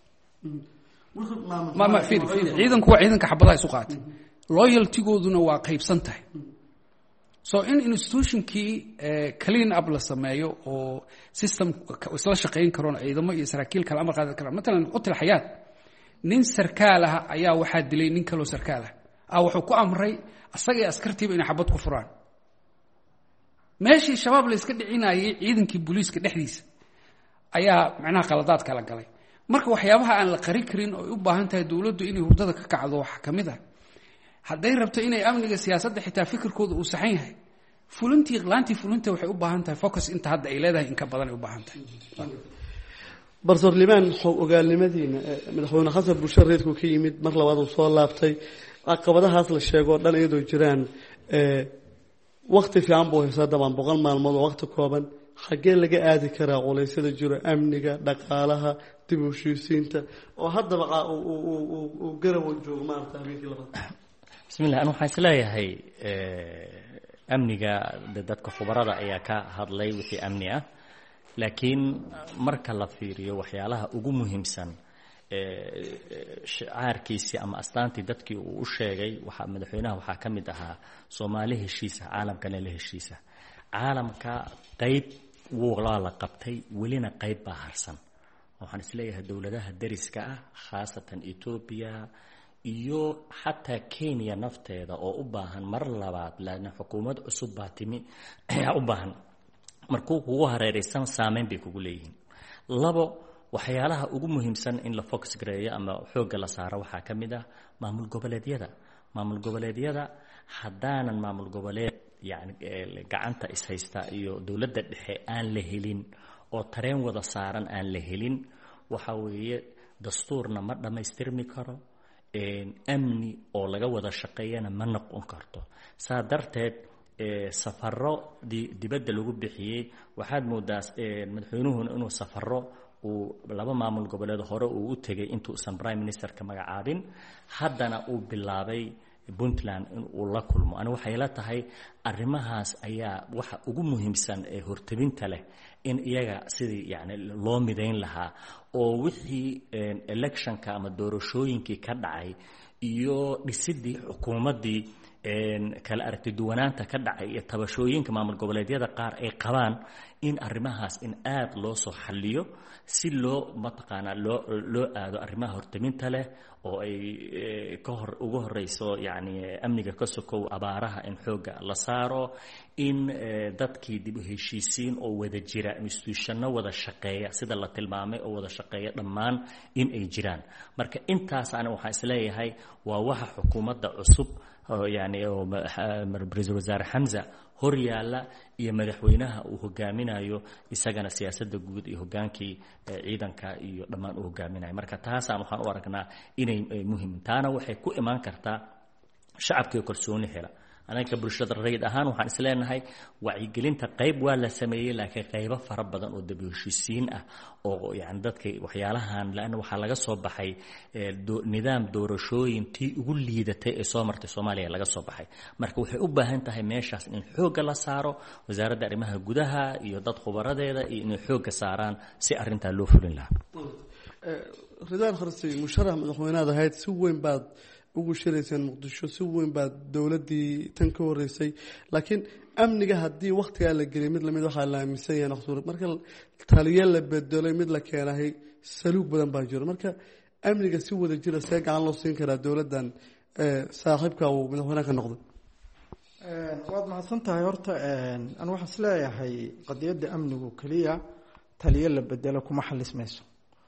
ma ma fiiri fiiri ciidanku waa ciidanka xabadaha isu qaatay loyalty-gooduna waa qaybsan tahay so in institutionkii clean up la sameeyo oo system isla shaqeyn karoon ciidamo iyo saraakiil kala amar qaadan karaan mesela hotel Xayaat nin sarkaalaha ayaa waxa dilay nin kale oo sarkaalaha ah wuxuu ku amray asaga iyo askartiiba inay xabad ku furaan meeshii shabaab la iska dhicinayay ciidankii booliiska dhexdiisa ayaa macnaha qaladaad kala galay marka waxyaabaha aan la qari karin oo u baahan tahay dawladdu inay hurdada ka kacdo waxa kamid ah hadday rabto inay amniga siyaasadda xitaa fikirkooda uu saxan yahay fulintii laantii fulinta waxay u baahan tahay focus inta hadda ay leedahay in ka badan ay u baahan tahay barsoor limaan xog ogaalnimadiina madaxweyne Xasan bulshada reerku ka yimid mar labaad uu soo laabtay caqabadahaas la sheego dhan iyadoo jiraan ee waqti fiican buu haysaa dabaan boqol maalmood oo waqti kooban xagee laga aadi karaa qoleysada jiro amniga dhaqaalaha dib u heshiisiinta oo haddaba uu garaw joogo maarta habeenkii labaad bismillaah anu waxaan isleeyahay amniga dadka khubarada ayaa ka hadlay wixii amni ah laakiin marka la fiiriyo waxyaalaha ugu muhiimsan shacaarkiisa ama astaantii dadkii uu u sheegay waxa madaxweynaha waxa ka mid ahaa Soomaali heshiisa caalamkana la heshiisa caalamka qayb wuu la qabtay welina qayb baa harsan waxaan isleeyahay dawladaha dariska ah khaasatan Ethiopia iyo xataa Kenya nafteeda oo u baahan mar labaad laana xukuumad cusub baa timi ayaa u baahan markuu kugu hareeraysan saameyn bay kugu leeyihiin labo waxyaalaha ugu muhiimsan in la focus gareeyo ama xoogga la saaro waxaa ka mid ah maamul goboleedyada maamul goboleedyada haddaanan maamul goboleed yani gacanta is haysta iyo dowladda dhexe aan la helin oo tareen wada saaran aan la helin waxa weeye dastuurna ma dhammaystirmi karo amni oo laga wada shaqeeyana ma noqon karto saa darteed safaro dibadda lagu bixiyey waxaad moodaa madaxweynuhuna inuu safaro uu laba maamul goboleed hore uu u tegay intuusan prime ministerka magacaabin haddana uu bilaabay Puntland in uu la kulmo ana waxay la tahay arrimahaas ayaa waxa ugu muhiimsan ee hortabinta leh in iyaga sidii yani loo midayn lahaa oo wixii electionka ama doorashooyinkii ka dhacay iyo dhisidii xukuumadii kala aragti duwanaanta ka dhacay iyo tabashooyinka maamul goboleedyada qaar ay qabaan in arrimahaas in aad loo soo xalliyo si loo mataqaana loo loo aado arrimaha hortaminta leh oo ay ka hor ugu horeyso yani amniga ka sokow abaaraha in xooga la saaro in dadkii dib u heshiisiin oo wada jira institutionno wada shaqeeya sida la tilmaamay oo wada shaqeeya dhammaan in ay jiraan marka intaas ana waxaan isleeyahay waa waxa xukuumadda cusub يعني رئيسل wasaare Hamza hor yaala iyo madaxweynaha uu hogaaminayo isagana siyaasadda guud iyo hogaankii ciidanka iyo dhammaan uu hogaaminayo marka taas aan waxaan u aragnaa inay muhiim taana waxay ku imaan kartaa shacabka kalsooni hela anaga bulshada rayid ahaan waxaan isleenahay wacyigelinta qayb waa la sameeyay laakiin qaybo fara badan oo dib u heshiisiin ah oo yani dadka waxyaalahan laana waxa laga soo baxay nidaam doorashooyin tii ugu liidatay ee soo martay Soomaaliya laga soo baxay marka waxay u baahan tahay meeshaas in xoog la saaro wasaaradda arrimaha gudaha iyo dad khubaradeeda in xoog saaraan si arinta loo fulin lahaa ridaan kharsi musharax madaxweynaha ahayd si weyn baad ugu shiraysan muqdisho si weyn baa dawladii tan ka horeysay laakiin amniga hadii waqtiga la geliyay mid lamid waxa la aaminsan yahay naqsuur marka taliye la bedelay mid la keenay saluug badan baa jiro marka amniga si wada jira see gacan loo siin karaa dawladan saaxiibka uu madaxweynaha ka noqday waad mahadsan tahay horta aan waxaan isleeyahay qadiyada amnigu kaliya taliye la bedelo kuma xalismayso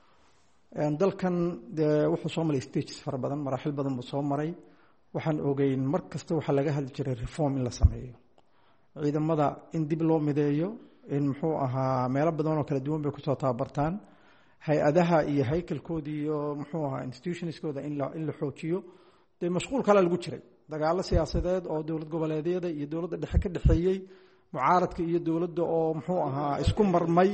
dalkan wuxuu soo maray stages fara badan maraaxil badan buu soo maray waxaan ogeyn mar kasta waxa laga hadli jiray reform in la sameeyo ciidamada in dib loo mideeyo in muxuu ahaa meelo badan oo kala duwan bay ku soo tababartaan hay-adaha iyo haykalkoodii iyo muxuu ahaa institutionskooda in la in la xoojiyo dee mashquul kale lagu jiray dagaalo siyaasadeed oo dowlad goboleedyada iyo dowladda dhexe ka dhaxeeyay mucaaradka iyo dowladda oo muxuu ahaa isku marmay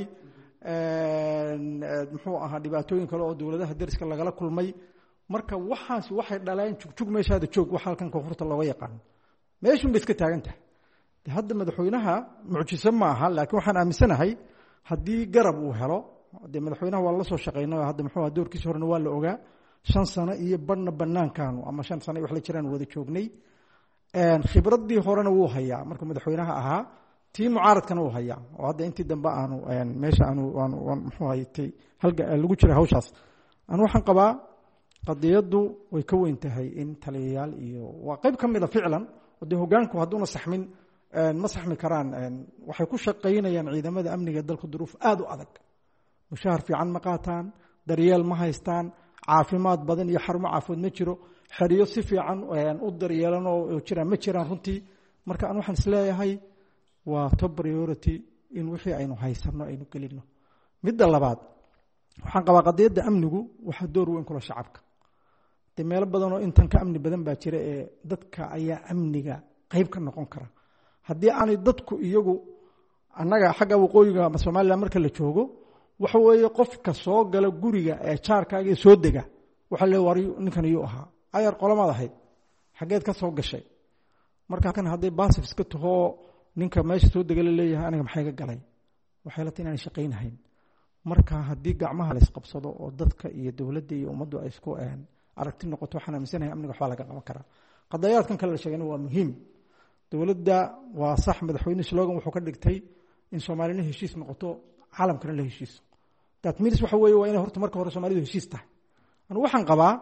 muxuu ahaa dhibaatooyin kale oo dawladaha dariska lagala kulmay marka waxaas waxay dhaleen jugjug meeshaada joog waxa halkan koonfurta looga yaqaan meeshun bay iska taagan tahay hadda madaxweynaha mucjiso ma aha laakiin waxaan aaminsanahay haddii garab uu helo de madaxweynaha waa la soo shaqeynay hadda muxuu ahaa doorkiisa horena waa la ogaa shan sano iyo badhna banaankaanu ama shan sano wax la jiraan wada joognay khibradii horena wuu hayaa markuu madaxweynaha ahaa tii mucaaradkana uu hayaa oo hadda intii dambe aanu meesha aanu aanu muxuu haytay halka lagu jiray hawshaas aan waxaan qabaa qadiyadu way ka weyn tahay in taliyayaal iyo waa qayb ka mid ah ficlan oo de hogaanku haduuna saxmin ma saxmi karaan waxay ku shaqeynayaan ciidamada amniga dalka duruuf aad u adag mushahar fiican ma qaataan daryeel ma haystaan caafimaad badan iyo xarumo caafimaad ma jiro xiriyo si fiican u daryeelan oo jiraan ma jiraan runtii marka aan waxaan isleeyahay waa top priority in wixii aynu haysano aynu gelino midda labaad waxaan qabaa qadiyada amnigu waxa door weyn kula shacabka de meel badan oo intan ka amni badan baa jira ee dadka ayaa amniga qayb ka noqon kara haddii aanay dadku iyagu annaga xagga waqooyiga ama Soomaaliya marka la joogo waxa weeye qofka soo gala guriga ee jaarkaaga soo dega waxa la wariyo ninkan iyo ahaa ayar qolamada ahayd xageed ka soo gashay marka kan haday baasif iska taho ninka meesha soo degay leeyahay aniga maxay ka galay waxay la tahay inaan shaqeynahayn marka hadii gacmaha la isqabsado oo dadka iyo dawladda iyo ummaddu ay isku aan aragti noqoto waxaan aaminsanahay amniga waxa laga qaban karaa qadayaadkan kale la sheegay waa muhiim dawladda waa sax madaxweyne slogan wuxuu ka dhigtay in Soomaaliya heshiis noqoto caalamkana la heshiis that means waxa weeye waa in horta marka hore Soomaalidu heshiis tahay anu waxaan qabaa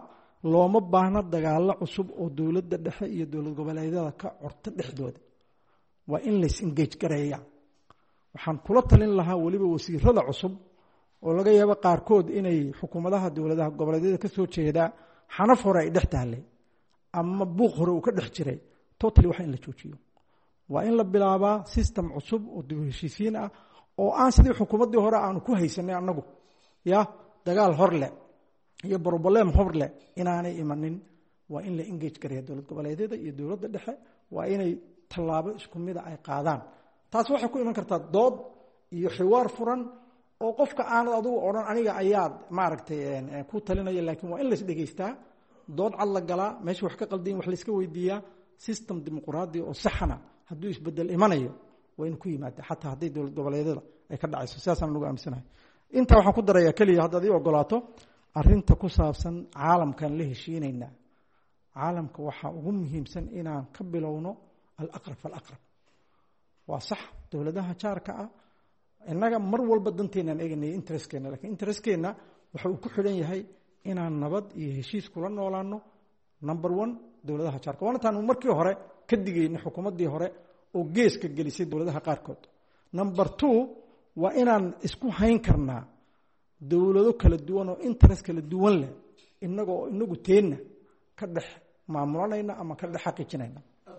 looma baahna dagaalo cusub oo dowladda dhexe iyo dowlad goboleedyada ka corta dhexdooda waa in lays engage gareeya waxaan kula talin lahaa waliba wasiirada cusub oo laga yaabo qaarkood inay xukuumadaha dowladaha goboleedyada ka soo jeedaa xanaf hore ay dhex taallay ama buuq hore uu ka dhex jiray totally waxa in la joojiyo waa in la bilaabaa system cusub oo dib u heshiisiin ah oo aan sidii xukuumaddii hore aanu ku haysanay annagu ya dagaal hor leh iyo problem hor leh inaanay imanin waa in la engage gareeya dowlad goboleedyada iyo dowladda dhexe waa inay tallaabo isku mid ah ay qaadaan taas waxay ku iman kartaa dood iyo xiwaar furan oo qofka aanad adigu odhan aniga ayaad maaragtay ku talinaya laakiin waa in la is dhegaystaa dood cad la galaa meesha wax ka qaldayin wax la iska weydiiyaa system dimuqraadi oo saxana hadduu isbedel imanayo waa inuu ku yimaada xataa hadday dowlad goboleedyada ay ka dhacayso sidaasaan nagu aaminsanahay intaa waxaan ku darayaa keliya haddaad ii ogolaato arrinta ku saabsan caalamkan la heshiinaynaa caalamka waxaa ugu muhiimsan inaan ka bilowno alaqrab falaqrab waa sax dowladaha jaarka ah innaga mar walba danteenaan eeganaya interestkeena lakiin interestkeena waxa uu ku xidhan yahay inaan nabad iyo heshiis kula noolaano number one dowladaha jaarka waana taanu markii hore ka digayna xukuumaddii hore oo geeska gelisay dowladaha qaarkood number two waa inaan isku hayn karnaa dowlado kala duwan oo interest kala duwan leh innaga oo inagu teenna ka dhex maamulanayna ama ka dhex xaqiijinayna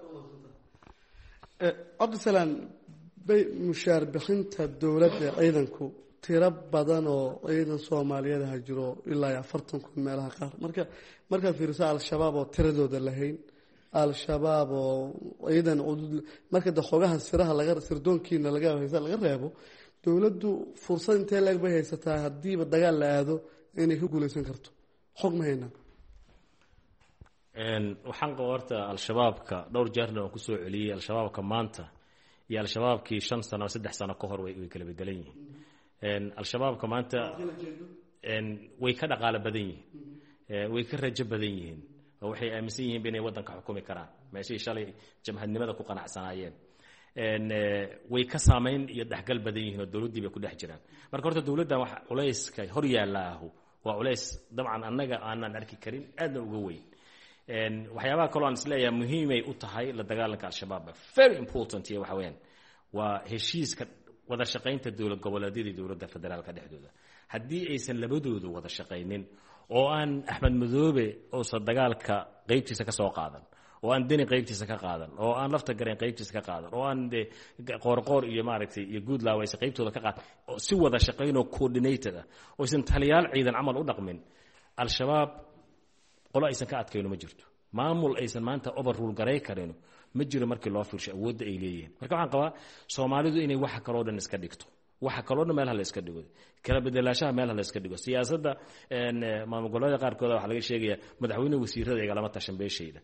cabdisalaan bay mushaar bixinta dowladda ciidanku tiro badan oo ciidan soomaaliyeed ha jiro ilaa iyo afartan kun meelaha qaar marka markaad fiiriso al-shabaab oo tiradooda lahayn al-shabaab oo ciidan cudud marka de xogaha siraha laga sirdoonkiina laga haysa laga reebo dowladdu fursad intee leeg bay haysataa haddiiba dagaal la aado inay ku guulaysan karto xog ma haynaa waxaan qaba horta al-shabaabka dhowr jeerna waan kusoo celiyey al-shabaabka maanta iyo al-shabaabkii shan sano saddex sano ka hor way kala bedelan yihiin al-shabaabka maanta way ka dhaqaalo badan yihiin way ka rajo badan yihiin oo waxay aaminsan yihiin inay waddanka xukumi karaan meeshii shalay jamhadnimada ku qanacsanaayeen way ka saamayn iyo dhexgal badan yihiin oo dowladdii bay ku dhex jiraan marka horta dowladdan wax culayska hor yaallaahu waa culays dabcan annaga aanan arki karin aadna uga weyn waxyaabaha kaloo aan isleeyahay muhiimay u tahay la dagaalanka al-shabaab very important iyo waxa weeyaan waa heshiiska wada shaqaynta dowlad goboleedyada iyo dowladda federaalka dhexdooda haddii aysan labadoodu wada shaqaynin oo aan axmed madoobe uusan dagaalka qaybtiisa ka soo qaadan oo aan deni qaybtiisa ka qaadan oo aan lafta garayn qaybtiisa ka qaadan oo aan de qoorqoor iyo maaragtay iyo guudlaawaysa qaybtooda ka qaadan oo si wada shaqaynoo coordinated ah oo aysan taliyaal ciidan camal u dhaqmin al-shabaab qolo aysan ka adkayno ma jirto maamul aysan maanta overrule garay karino ma jiro markii loo fiirsho awoodda ay leeyihiin marka waxaan qabaa soomaalidu inay waxa kaloo dhan iska dhigto waxa kaloo dhan meelaha la iska dhigo kala bedelaashaha meelaha la iska dhigo siyaasadda maamul goboleedyada qaarkooda waxaa laga sheegayaa madaxweyne wasiirada igalama tashan beeshayda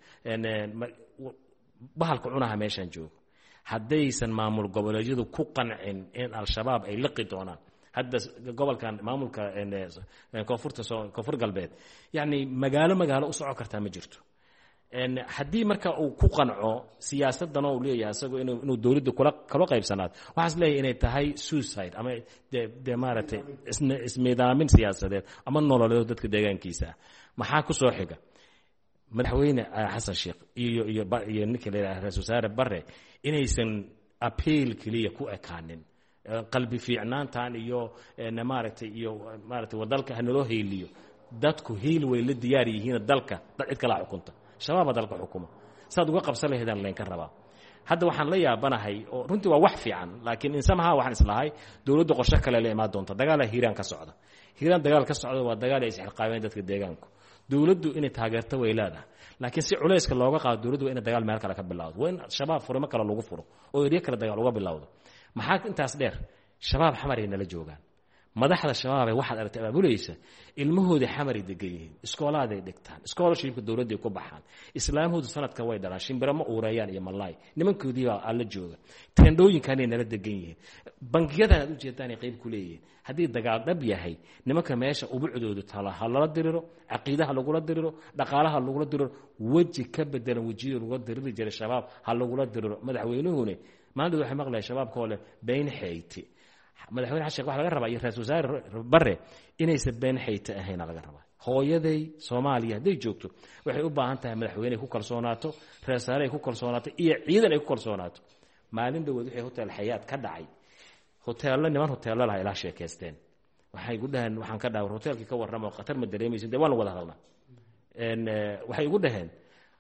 bahalka cunaha meeshaan joogo haddaysan maamul goboleedyadu ku qancin in al-shabaab ay liqi doonaan hadda gobolkan maamulka koonfurta koonfur galbeed yacni magaalo magaalo u soco kartaa ma jirto haddii marka uu ku qanco siyaasaddan oo uu leeyahay isagoo inuu inuu dowladda kula kala qaybsanaado waxaas leeyahay inay tahay suicide ama de de maaragtay ismiidaamin siyaasadeed ama nololeed dadka deegaankiisa ah maxaa ku soo xiga madaxweyne xasan sheekh iyo iyo iyo ninka leeyahay ra-iisul wasaare barre inaysan appeal keliya ku ekaanin qalbi fiicnaantan iyo maaragtay iyo maaragtay wadalka hanaloo heeliyo dadku heel way la diyaar yihiin dalka dad cid kala xukunta shabaab dalka xukuma saad uga qabsan lahaydaan leen ka rabaa hadda waxaan la yaabanahay oo runtii waa wax fiican laakiin insamaha waxaan islahay dowladda qorshe kale la imaan doonta dagaal hiiraan ka socda hiiraan dagaal ka socda waa dagaal ay isxilqaabeen dadka deegaanku dowladdu inay taageerto way leedahay laakiin si culayska looga qaado dowladdu waa in dagaal meel kale ka bilowdo waa in shabaab furimo kale lagu furo oo eriyo kale dagaal uga bilowdo maxaa intaas dheer shabaab xamar ay nala joogaan madaxda shabaab ay waxaad aragtay abaabulaysa ilmahooda xamar ay degan yihiin iskoolaad ay dhigtaan scholarshipka dowladda ay ku baxaan islaamhoodu sanadka way dhalaan shimbiro ma uureeyaan iyo malaay nimankoodii baa alla jooga teendhooyinkanay nala degan yihiin bangiyadaan aad u jeedaan ay qayb ku leeyihiin haddii dagaal dhab yahay nimanka meesha ubucdoodu tala ha lala diriro caqiidaha lagula diriro dhaqaalaha lagula diriro weji ka bedelan wejiyada lagula diriri jiray shabaab ha lagula diriro madaxweynuhune maanta waxay maqlayaan shabaabka oo leh bayn xeyti madaxweyne xasan sheekh waxa laga rabaa iyo ra-iisul wasaare barre inaysan been xayta ahayn laga rabaa hooyaday Soomaaliya haday joogto waxay u baahan tahay madaxweyne ku kalsoonaato ra'iisul ay ku kalsoonaato iyo ciidan ay ku kalsoonaato maalin dhawood waxay hotel Xayaat ka dhacay hoteello niman hoteello la ilaa sheekeysteen waxay ugu dhahan waxaan ka dhaawar hoteelkii ka warramo qatar ma dareemaysid waan wada hadalna een waxay ugu dhahan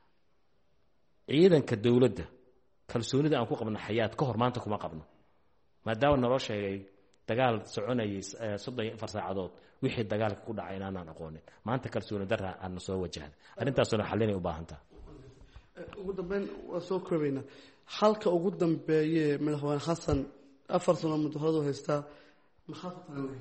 ciidanka dawladda kalsoonida aan ku qabno Xayaat ka hor maanta kuma qabno maadaama naloo sheegay dagaal soconayay soddon iyo afar saacadood wixii dagaalka ku dhacay inaan aqoonin maanta kalsooni darra aan soo wajahday arrintaasuna xalin u baahan tahay ugu dambeyn waa soo koobayna halka ugu dambeeyay madaxweyne Xasan afar sano muddo haysta maxaa ka tagan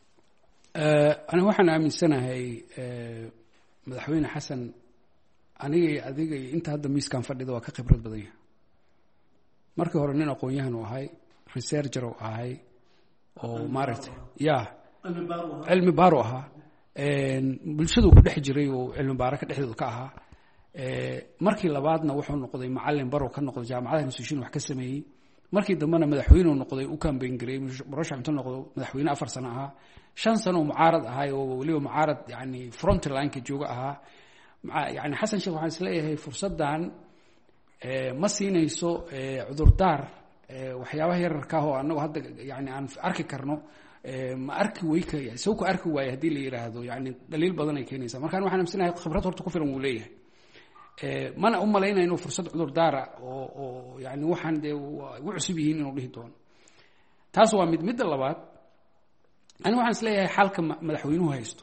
ee ana waxaan aaminsanahay ee madaxweyne Xasan aniga adiga inta hadda miiskan fadhido waa ka khibrad badan yahay markii hore nin aqoon-yahan u ahay researcher u ahay oo maaragtay ya cilmi baaro ahaa een bulshadu ku dhex jiray oo cilmi baaro ka dhexdeedu ka ahaa ee markii labaadna wuxuu noqday macallin baro ka noqday jaamacadaha institution wax ka sameeyay markii dambana madaxweyne uu noqday u campaign gareey murashax inta noqdo madaxweyne afar sano ahaa shan sano mucaarad ahay oo waliba mucaarad yani front line ka jooga ahaa يعني حسن شيخ waxaan isleeyahay fursadan ee ma siinayso ee cudurdaar ee waxyaabaha yararka ah oo anagu hadda yani aan arki karno ee ma arki way ka soo ku arki way hadii la yiraahdo yani daliil badan ay keenaysaa markaan waxaan amsanahay khibrad horta ku filan uu leeyahay ee mana u maleynaa inuu fursad cudurdaar oo oo yani waxaan de ugu cusub yihiin inuu dhihi doono taas waa mid mid labaad ani waxaan isleeyahay xalka madaxweynuhu haysto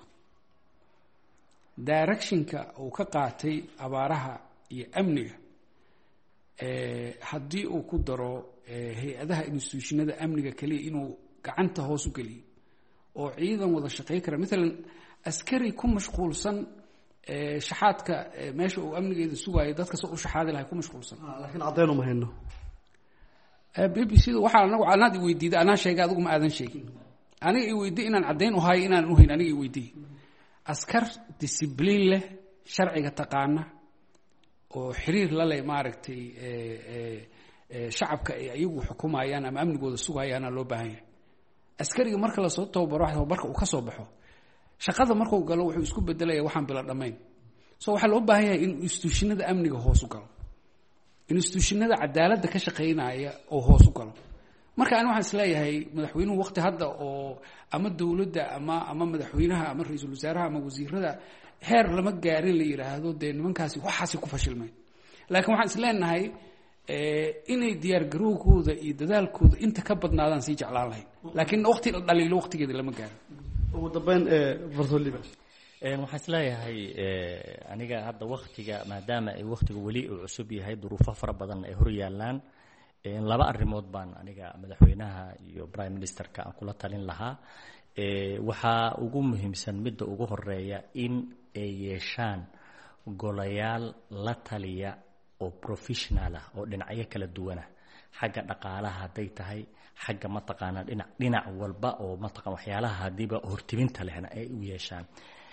directionka uu ka qaatay abaaraha iyo amniga ee hadii uu ku daro hay'adaha institutionada amniga kaliya inuu gacanta hoos u galiyo oo ciidan wada shaqeey kara midalan askari ku mashquulsan ee shaxaadka meesha uu amnigeeda sugayo dadka soo u shaxaadi lahay ku mashquulsan laakiin cadeen uma hayno ee B B C waxa anagu anaad i weydiiday ana sheegay adigu ma aadan sheegin aniga i weydiiday inaan cadeen u hayo inaan u hayn aniga i weydiiday askar discipline leh sharciga taqaana oo xiriir la leh maaragtay ee ee shacabka ay ayagu xukumayaan ama amnigooda sugayaan loo baahan yahay askariga marka la soo tababaro waxa barka uu ka soo baxo shaqada marka uu galo wuxuu isku bedelaya waxaan bila dhameyn soo waxa loo baahan yahay in institutionada amniga hoos u galo institutionada cadaaladda ka shaqeynaya oo hoos u galo marka aan waxaan isleeyahay madaxweynuhu waqti hadda oo ama dawladda ama ama madaxweynaha ama ra'iisul wasaaraha ama wasiirada heer lama gaarin la yiraahdo de nimankaasi waxaasi ku fashilmay laakiin waxaan isleenahay ee inay diyaar garowgooda iyo dadaalkooda inta ka badnaadaan si jeclaan lahayn laakiin waqti la dhaliilo waqtigeeda lama gaarin ugu dambeyn ee fartoliba een waxaan isleeyahay ee aniga hadda waqtiga maadaama ay waqtiga wali uu cusub yahay duruufo fara badan ay hor yaalaan een laba arrimood baan aniga madaxweynaha iyo prime ministerka aan kula talin lahaa ee waxa ugu muhiimsan mid ugu horeeya in ay yeeshaan golayaal la taliya oo professional ah oo dhinacyo kala duwan ah xagga dhaqaalaha haday tahay xagga ma taqaana dhinac dhinac walba oo ma taqaan waxyaalaha hadiiba hortibinta lehna ay u yeeshaan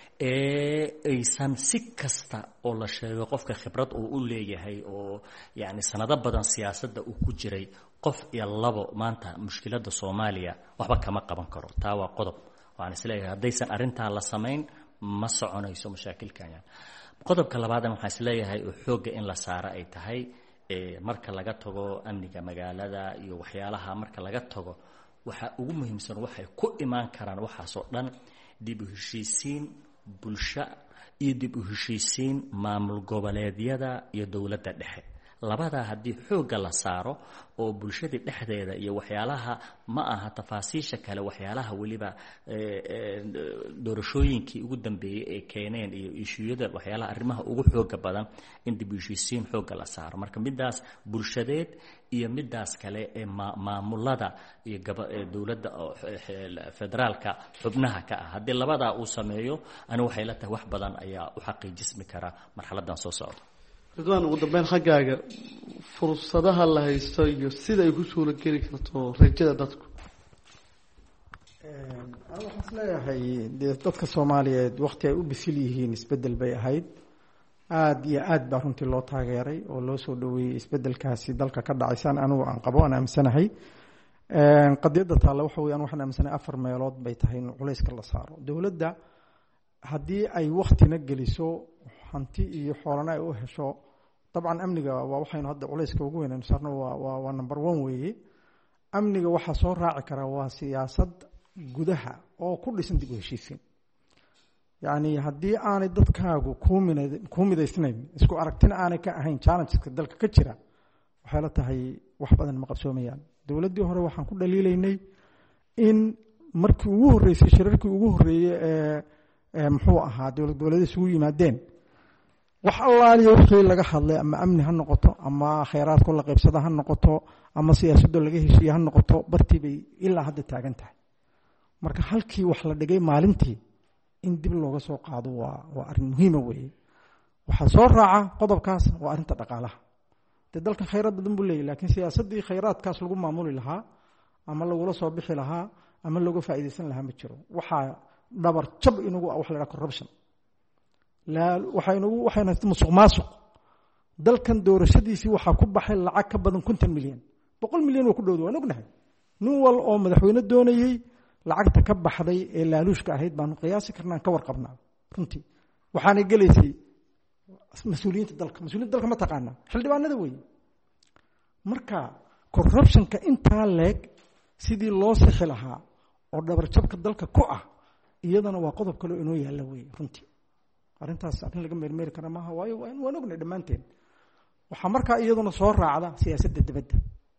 ee aysan si kasta oo la sheego qofka khibrad uu u leeyahay oo yaani sanado badan siyaasadda uu ku jiray qof iyo labo maanta mushkilada Soomaaliya waxba kama qaban karo taa waa qodob waan isleeyahay hadaysan arinta la sameyn ma soconayso mashaakilkan qodobka labaad waxaan isleeyahay oo xooga in la saaro ay tahay ee marka laga tago amniga magaalada iyo waxyaalaha marka laga tago waxa ugu muhiimsan waxay ku imaan karaan waxa soo dhan dib u heshiisiin bulsho iyo dib u heshiisiin maamul goboleedyada iyo dawladda dhexe labada hadii xooga la saaro oo bulshada dhexdeeda iyo waxyaalaha ma aha tafaasiisha kale waxyaalaha waliba ee doorashooyinkii ugu dambeeyay ee keeneen iyo issueyada waxyaalaha arrimaha ugu xooga badan in dib u heshiisiin xooga la saaro marka midaas bulshadeed iyo midaas kale ee maamulada iyo dawladda federaalka xubnaha ka ah hadii labada uu sameeyo ana waxay la tahay wax badan ayaa u xaqiijismi kara marxaladan soo socda ridwaan ugu dambeyn xaggaaga fursadaha la haysto iyo sida ay ku suula geli karto rajada dadku anigu waxaan isleeyahay dee dadka Soomaaliyeed waqti ay u bisil yihiin isbedel bay ahayd aad iyo aad baa runtii loo taageeray oo loo soo dhaweeyay isbedelkaasi dalka ka dhacaysan anigu aan qabo aan aamsanahay qadiyada taala waxa weeyaan waxaan aamsanahay afar meelood bay tahay in culayska la saaro dawladda haddii ay waktina geliso hanti iyo xoolana ay u hesho dabcan amniga waa waxaynu hadda culayska ugu weynaynu saarno waa waa waa number one weeye amniga waxaa soo raaci kara waa siyaasad gudaha oo ku dhisan dib u heshiisiin yacni haddii aanay dadkaagu kuumina kuu midaysnayn isku aragtina aanay ka ahayn challengeska dalka ka jira waxay la tahay wax badan ma qabsoomayaan dowladdii hore waxaan ku dhaliilaynay in markii ugu horreysay shirarkii ugu horreeyey ee muxuu ahaa dowlad goboleed isugu yimaadeen wax allaaliya wixii laga hadlay ama amni ha noqoto ama khayraadku la qaybsada ha noqoto ama siyaasadda laga heshiiye ha noqoto bartii bay ilaa hadda taagan tahay marka halkii wax la dhigay maalintii in dib looga soo qaado waa waa arrin muhiima weeye waxaa soo raaca qodobkaas waa arrinta dhaqaalaha dee dalkan khayraad badan buu leeyahy laakiin siyaasaddii khayraadkaas lagu maamuli lahaa ama lagula soo bixi lahaa ama looga faa'iidaysan lahaa ma jiro waxaa dhabar jab inagu wax la dhaha corruption laa waxaynagu waxayna musuq maasuq dalkan doorashadiisii waxaa ku baxay lacag ka badan konton milyan boqol milyan oo ku dhowda waan ognahay nin wal oo madaxweyne doonayey lacagta ka baxday ee laaluushka ahayd baanu qiyaasi karnaan ka warqabnaa runtii waxaanay gelaysay mas-uuliyiinta dalka mas-uuliyiinta dalka ma taqaanaa xildhibaanada weeye marka corruptionka intaa leeg sidii loo sixi lahaa oo dhabarjabka dalka ku ah iyadana waa qodob kale inoo yaalla weeye runtii arrintaas arrin laga meermeeri kara maaha waayo waan ognay dhammaanteen waxaa markaa iyaduna soo raacda siyaasadda dibadda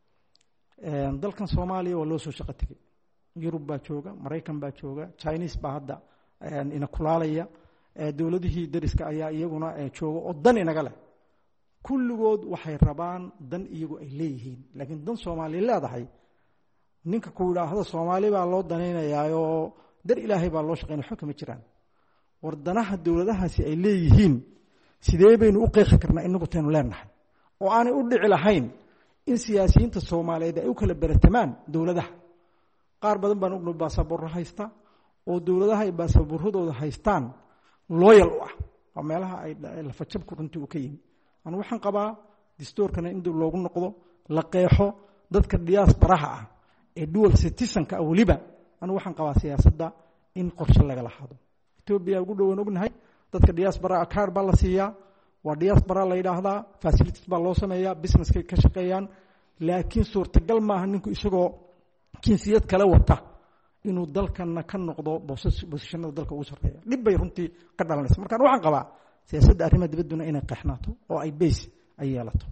dalkan soomaaliya waa loo soo shaqo tegey yurub baa jooga maraykan baa jooga chinese baa hadda ina kulaalaya dowladihii dariska ayaa iyaguna jooga oo dan inaga leh kulligood waxay rabaan dan iyagu ay leeyihiin laakiin dan soomaaliya leedahay ninka ku yidhaahdo soomaali baa loo danaynayaayoo dar ilaahay baa loo shaqeynaya waxba kama jiraan war danaha dowladahaasi ay leeyihiin sidee baynu u qeexi karnaa inagu taynu leenahay oo aanay u dhici lahayn in siyaasiyiinta soomaaliyeed ay u kala beratamaan dowladaha qaar badan baan ogno baasaboorro haysta oo dowladaha ay baasaboorradooda haystaan looyal u ah waa meelaha ay lafajabku runtii u ka yimi anu waxaan qabaa dastuurkana in dib loogu noqdo la qeexo dadka diasporaha ah ee dual citizenka ah weliba anu waxaan qabaa siyaasadda in qorshe lagala hado etoobiya ugu dhowaan ognahay dadka diaspora card baa la siiyaa waa diaspora la yidhaahdaa facilities baa loo sameeyaa businesskay ka shaqeeyaan laakiin suurtagal maaha ninku isagoo jinsiyad kale wata inuu dalkana ka noqdo bosishanada dalka ugu sarreeya dhib bay runtii ka dhalanaysa markaan waxaan qabaa siyaasadda arrimaha dibadduna inay qeexnaato oo ay base ay yeelato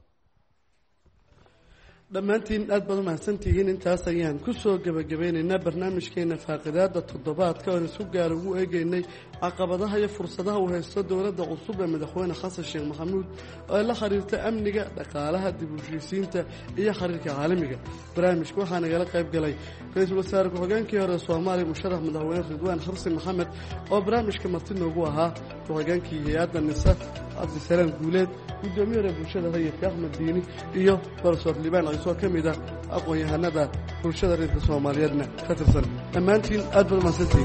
dhammaantiin aad baad u mahadsantihiin intaas ayaan ku soo gebagabeynaynaa barnaamijkeena faaqidaada toddobaadka oon isu gaar ugu eegeynay caqabadaha iyo fursadaha uu haysto dowladda cusub ee madaxweyne xasan sheekh maxamuud oo ay la xiriirta amniga dhaqaalaha dib u heshiisiinta iyo xiriirka caalamiga barnaamijka waxaa nagala qayb galay ra-iisul wasaare ku-xigeenkii hore soomaaliya musharax madaxweyne ridwaan xarsin maxamed oo barnaamijka marti noogu ahaa ku-xigeenkii hay-adda nisa cabdisalaam guuleed gudoomiye hore bulshada rayidka axmed diini iyo barsoor libaan ciisoo ka mid ah aqoon-yahanada bulshada reerka soomaaliyeedna ka tirsan dhammaantiin aad baad umahadsantihiin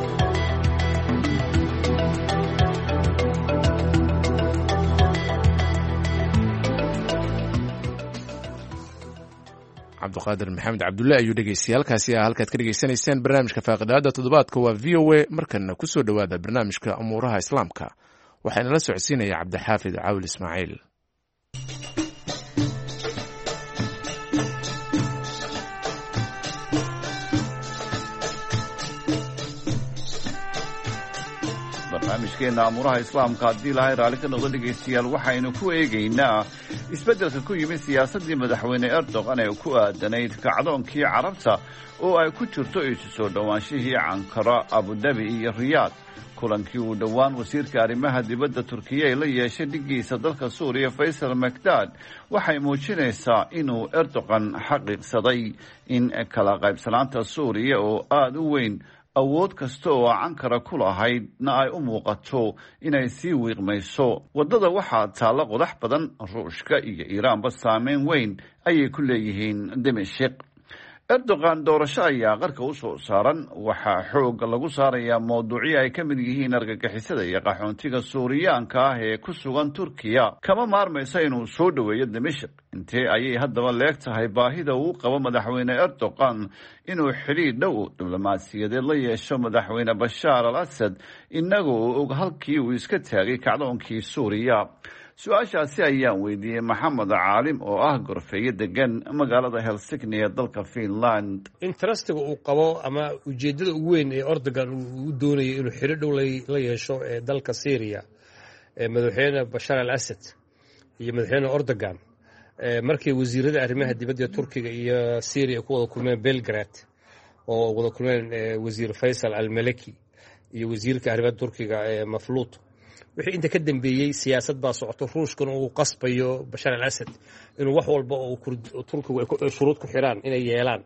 cabdiqaadir maxamed cabdulle ayuu dhegeystay halkaasi ah halkaad ka dhegeysanayseen barnaamijka faaqidaada toddobaadka waa v o a markana ku soo dhowaada barnaamijka umuuraha islaamka waxaana la socodsiinaya cabdixaafid caawil ismaaciil barnaamijkeena amuuraha islaamka haddii ilahay raalli ka noqdo dhegaystayaal waxaynu ku eegaynaa isbeddelka ku yimid siyaasaddii madaxweyne erdogan ee ku aadanayd kacdoonkii carabta oo ay ku jirto isu soo dhowaanshihii cankara abudabi iyo riyaad kulankii uu dhowaan wasiirka arrimaha dibadda turkiya ay la yeeshay dhigiisa dalka suuriya faysal makdad waxay muujinaysaa inuu erdogan xaqiiqsaday in kala qaybsanaanta suuriya oo aada u weyn awood kasta oo cankara ku lahaydna ay u muuqato inay sii wiiqmayso waddada waxaa taalla qodax badan ruushka iyo iiraanba saameyn weyn ayay ku leeyihiin dimashik erdogan doorasho ayaa qarka u soo saaran waxaa xooga lagu saarayaa mawduucyo ay ka mid yihiin argagixisada iyo qaxoontiga suuriyaanka ah ee ku sugan turkiya kama maarmaysa inuu soo dhoweeyo dimashik intee ayay haddaba leeg tahay baahida uu qabo madaxweyne erdogan inuu xidhiir dhow diblomaasiyadeed la yeesho madaxweyne bashaar al asad inagoo og halkii uu iska taagay kacdoonkii suuriya. su-aashaasi ayaan weydiiyey maxamed caalim oo ah gorfeeye degan magaalada helsinki ee dalka finland. interestiga uu qabo ama ujeedada ugu weyn ee erdogan uu doonayo inuu xidhiir dhow la yeesho ee dalka syria ee madaxweyne bashaar al asad iyo madaxweyne erdogan markay wasiirada arrimaha dibadda turkiga iyo syria ku wada kulmeen belgrade oo wada kulmeen wasiir faysal al maliki iyo wasiirka arrimaha turkiga ee mafluut wixii inta ka dambeeyey siyaasad baa socoto ruushkan uu qasbayo bashaar al asad inuu wax walba oo turkigu ay shuruud ku xiraan inay yeelaan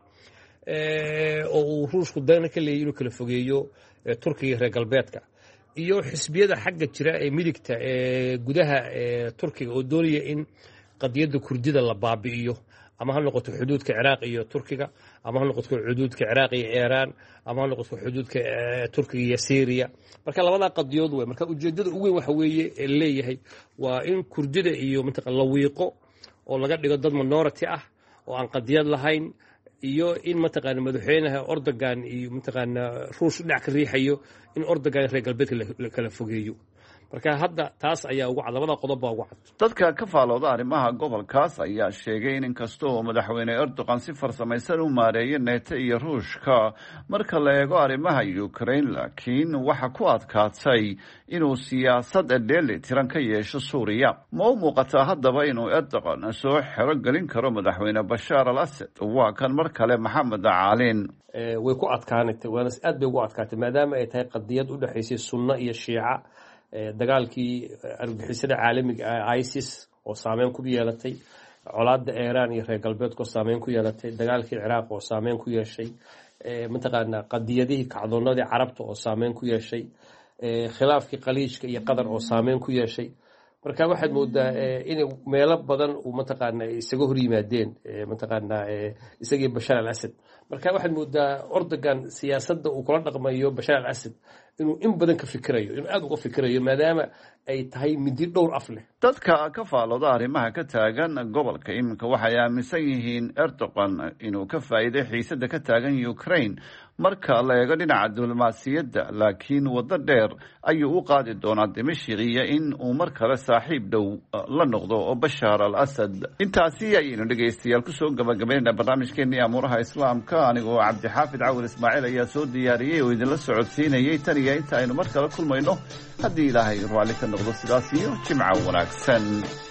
oo uu ruushku dana ka leeyahay inuu kala fogeeyo turkiga reer galbeedka iyo xisbiyada xagga jira ee midigta ee gudaha ee turkiga oo doonaya in qadiyadda kurdida la baabi'iyo ama ha noqoto xuduudka ciraaq iyo turkiga ama ha noqoto xuduudka ciraaq iyo iiraan ama ha noqoto xuduudka turkiga iyo syria. marka labada qadiyood way marka ujeedada ugu weyn waxa weeye leeyahay waa in kurdida iyo mantaqa la wiiqo oo laga dhigo dad minority ah oo aan qadiyad lahayn iyo in mataqaana madaxweynaha erdogan iyo mataqaana ruush dhinac ka riixayo in erdogan reer galbeedka la kala fogeeyo. marka hadda taas ayaa ugu cad labada qodob baa ugu cad. dadka ka faalooda arrimaha gobolkaas ayaa sheegay in inkasta oo madaxweyne erdogan si farsamaysan u maareeyo neeto iyo ruushka marka la eego arrimaha ukraine laakiin waxa ku adkaatay inuu siyaasad dheeli tiran ka yeesho suuriya. ma u muuqataa haddaba inuu erdogan soo xero gelin karo madaxweyne bashaar al asad? waa kan mar kale maxamed caalin. way ku adkaanatay waana aad bay ugu adkaatay maadaama ay tahay qadiyad u dhaxaysay sunno iyo shiica dagaalkii argagixisada caalamiga ah isis oo saameyn ku yeelatay colaadda iiraan iyo reer galbeedka oo saameyn ku yeelatay dagaalkii ciraaq oo saameyn ku yeeshay mataqaana qadiyadihii kacdoonadii carabta oo saameyn ku yeeshay khilaafkii khaliijka iyo qatar oo saameyn ku yeeshay. marka waxaad moodaa in meelo badan uu mataqaana isaga hor yimaadeen mataqaana isagii bashaar al asad. marka waxaad moodaa erdogan siyaasadda uu kula dhaqmayo bashaar al asad inuu in badan ka fikirayo inuu aad uga fikirayo maadaama ay tahay midi dhowr af leh. dadka ka faalooda arrimaha ka taagan gobolka iminka waxay aaminsan yihiin erdogan inuu ka faa'iiday xiisada ka taagan ukraine marka la eego dhinaca diblomaasiyadda laakiin waddo dheer ayuu u qaadi doonaa dimashik iyo in uu mar kale saaxiib dhow la noqdo oo bashaar al asad. intaasi ayaynu dhegaystayaal kusoo gabagabaynaa barnaamijkeenii amuuraha islaamka anigoo cabdixaafid cawil ismaaciil ayaa soo diyaariyey oo idinla socodsiinayay tan iyo inta aynu mar kale kulmayno haddii ilaahay raalli ka noqdo sidaas iyo jimca wanaagsan.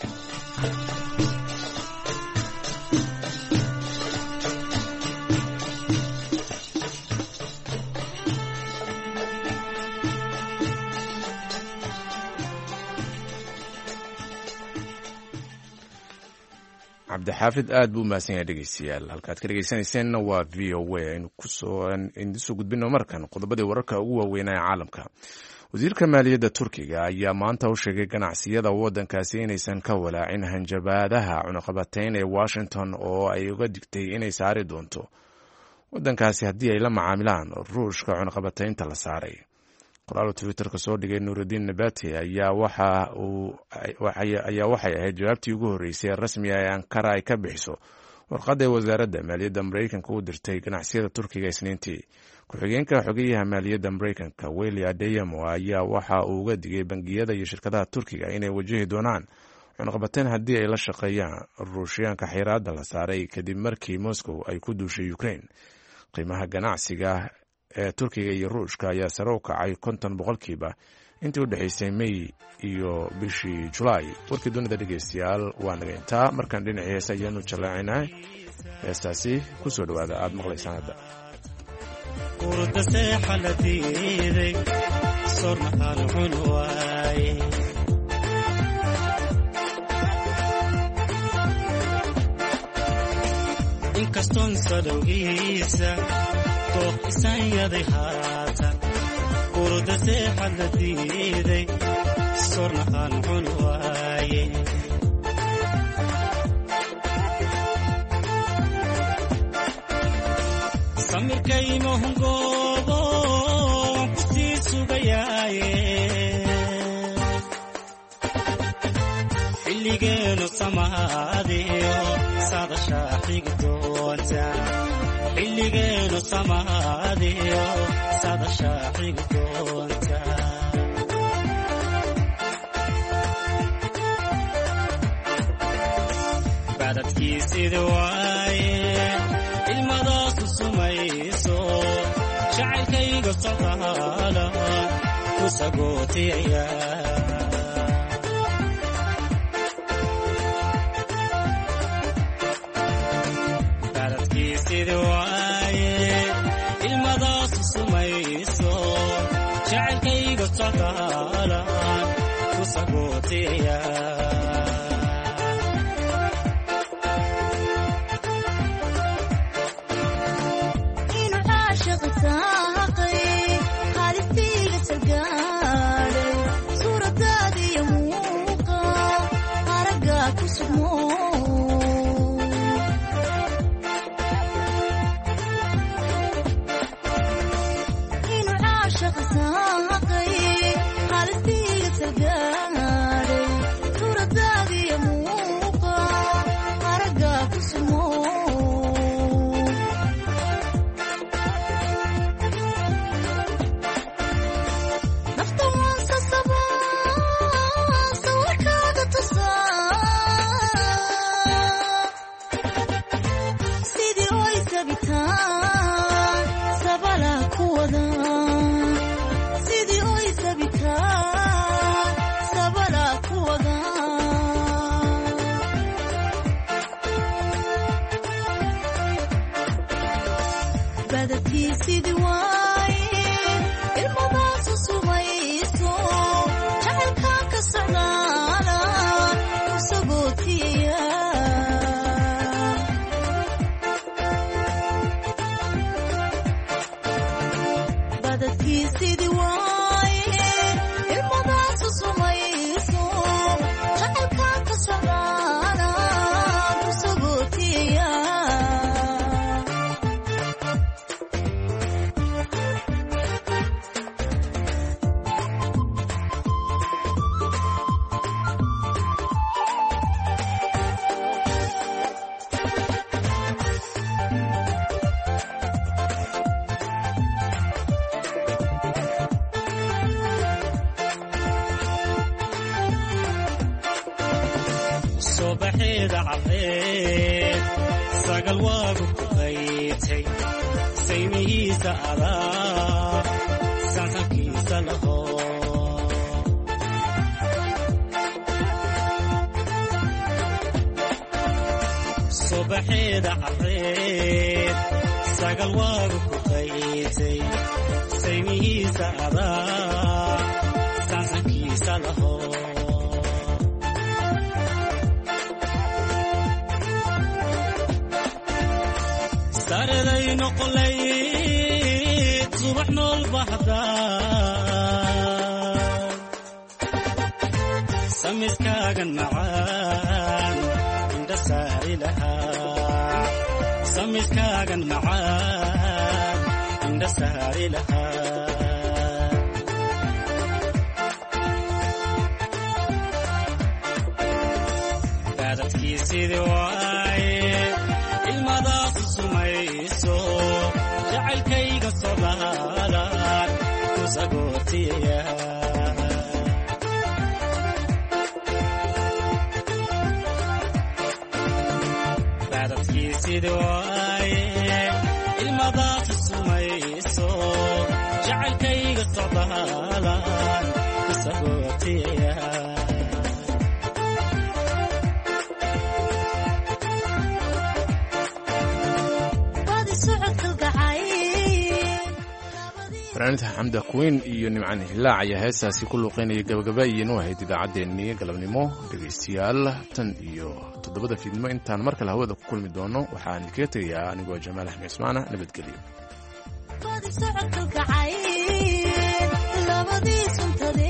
cabdixaafid aad buu umahadsan yahay dhegeystayaal halkaad ka dhegeysanayseena waa v o a aynu kusoo idisoo gudbino markan qodobadii wararka ugu waaweynaa ee caalamka. wasiirka maaliyadda turkiga ayaa maanta u sheegay ganacsiyada waddankaasi inaysan ka walaacin hanjabaadaha cunaqabateyn ee washington oo ay uga digtay inay saari doonto waddankaasi haddii ay la macaamilaan ruushka cunaqabateynta la saaray. qoraal twitterka soo dhigay nuurudiin nabati ayaa waxay ahayd jawaabtii ugu horreysay ee rasmiga ee ankara ay ka bixiso warqadda ee wasaaradda maaliyadda maraykanka u dirtay ganacsiyada turkiga isniintii. ku-xigeenka xogeyaha maaliyadda maraykanka weli adeyamo ayaa waxa uu uga digay bangiyada iyo shirkadaha turkiga inay wajahi doonaan cunaqabateyn haddii ay la shaqeeyaan ruushyaanka xiraadda la saaray kadib markii moscow ay ku duushay ukraine. qiimaha ganacsiga ee turkiga iyo ruushka ayaa sare u kacay konton boqolkiiba intii u dhexaysay may iyo bishii julaay. warkii dunida dhegeystayaal waa naga intaa markaan dhinacii heesa ayaanu jallaacinaa heestaasi ku soo dhowaada aada maqlaysaan hadda. inkastoon sadowgiisa dooq isanyaday haatan urda seexad la diiday sornahaan xun waaye samirkayma hungoobo kusii sugayaaye xilligeenu samaadiyo saadashaa xigi doonta xilligeenu samaadiyo saadashaa xigi doonta badadkiisida waaye ilmadaasu sumayso jacaylkayga socdaala ku sagootiyaya badadkiisida waaye ilmadaasu sumayso jacaylkayga socdaala ku sagootiyaya fanaaniinta xamda queen iyo nimcaan hilaac ayaa heestaasi ku luuqeynaya gabagabaayeen u ahayd idaacaddeenii galabnimo dhegaystayaal tan iyo toddobada fiidnimo intaan mar kale hawada ku kulmi doono waxaan kaga tegayaa anigoo jamaal axmed ismaana nabadgelyo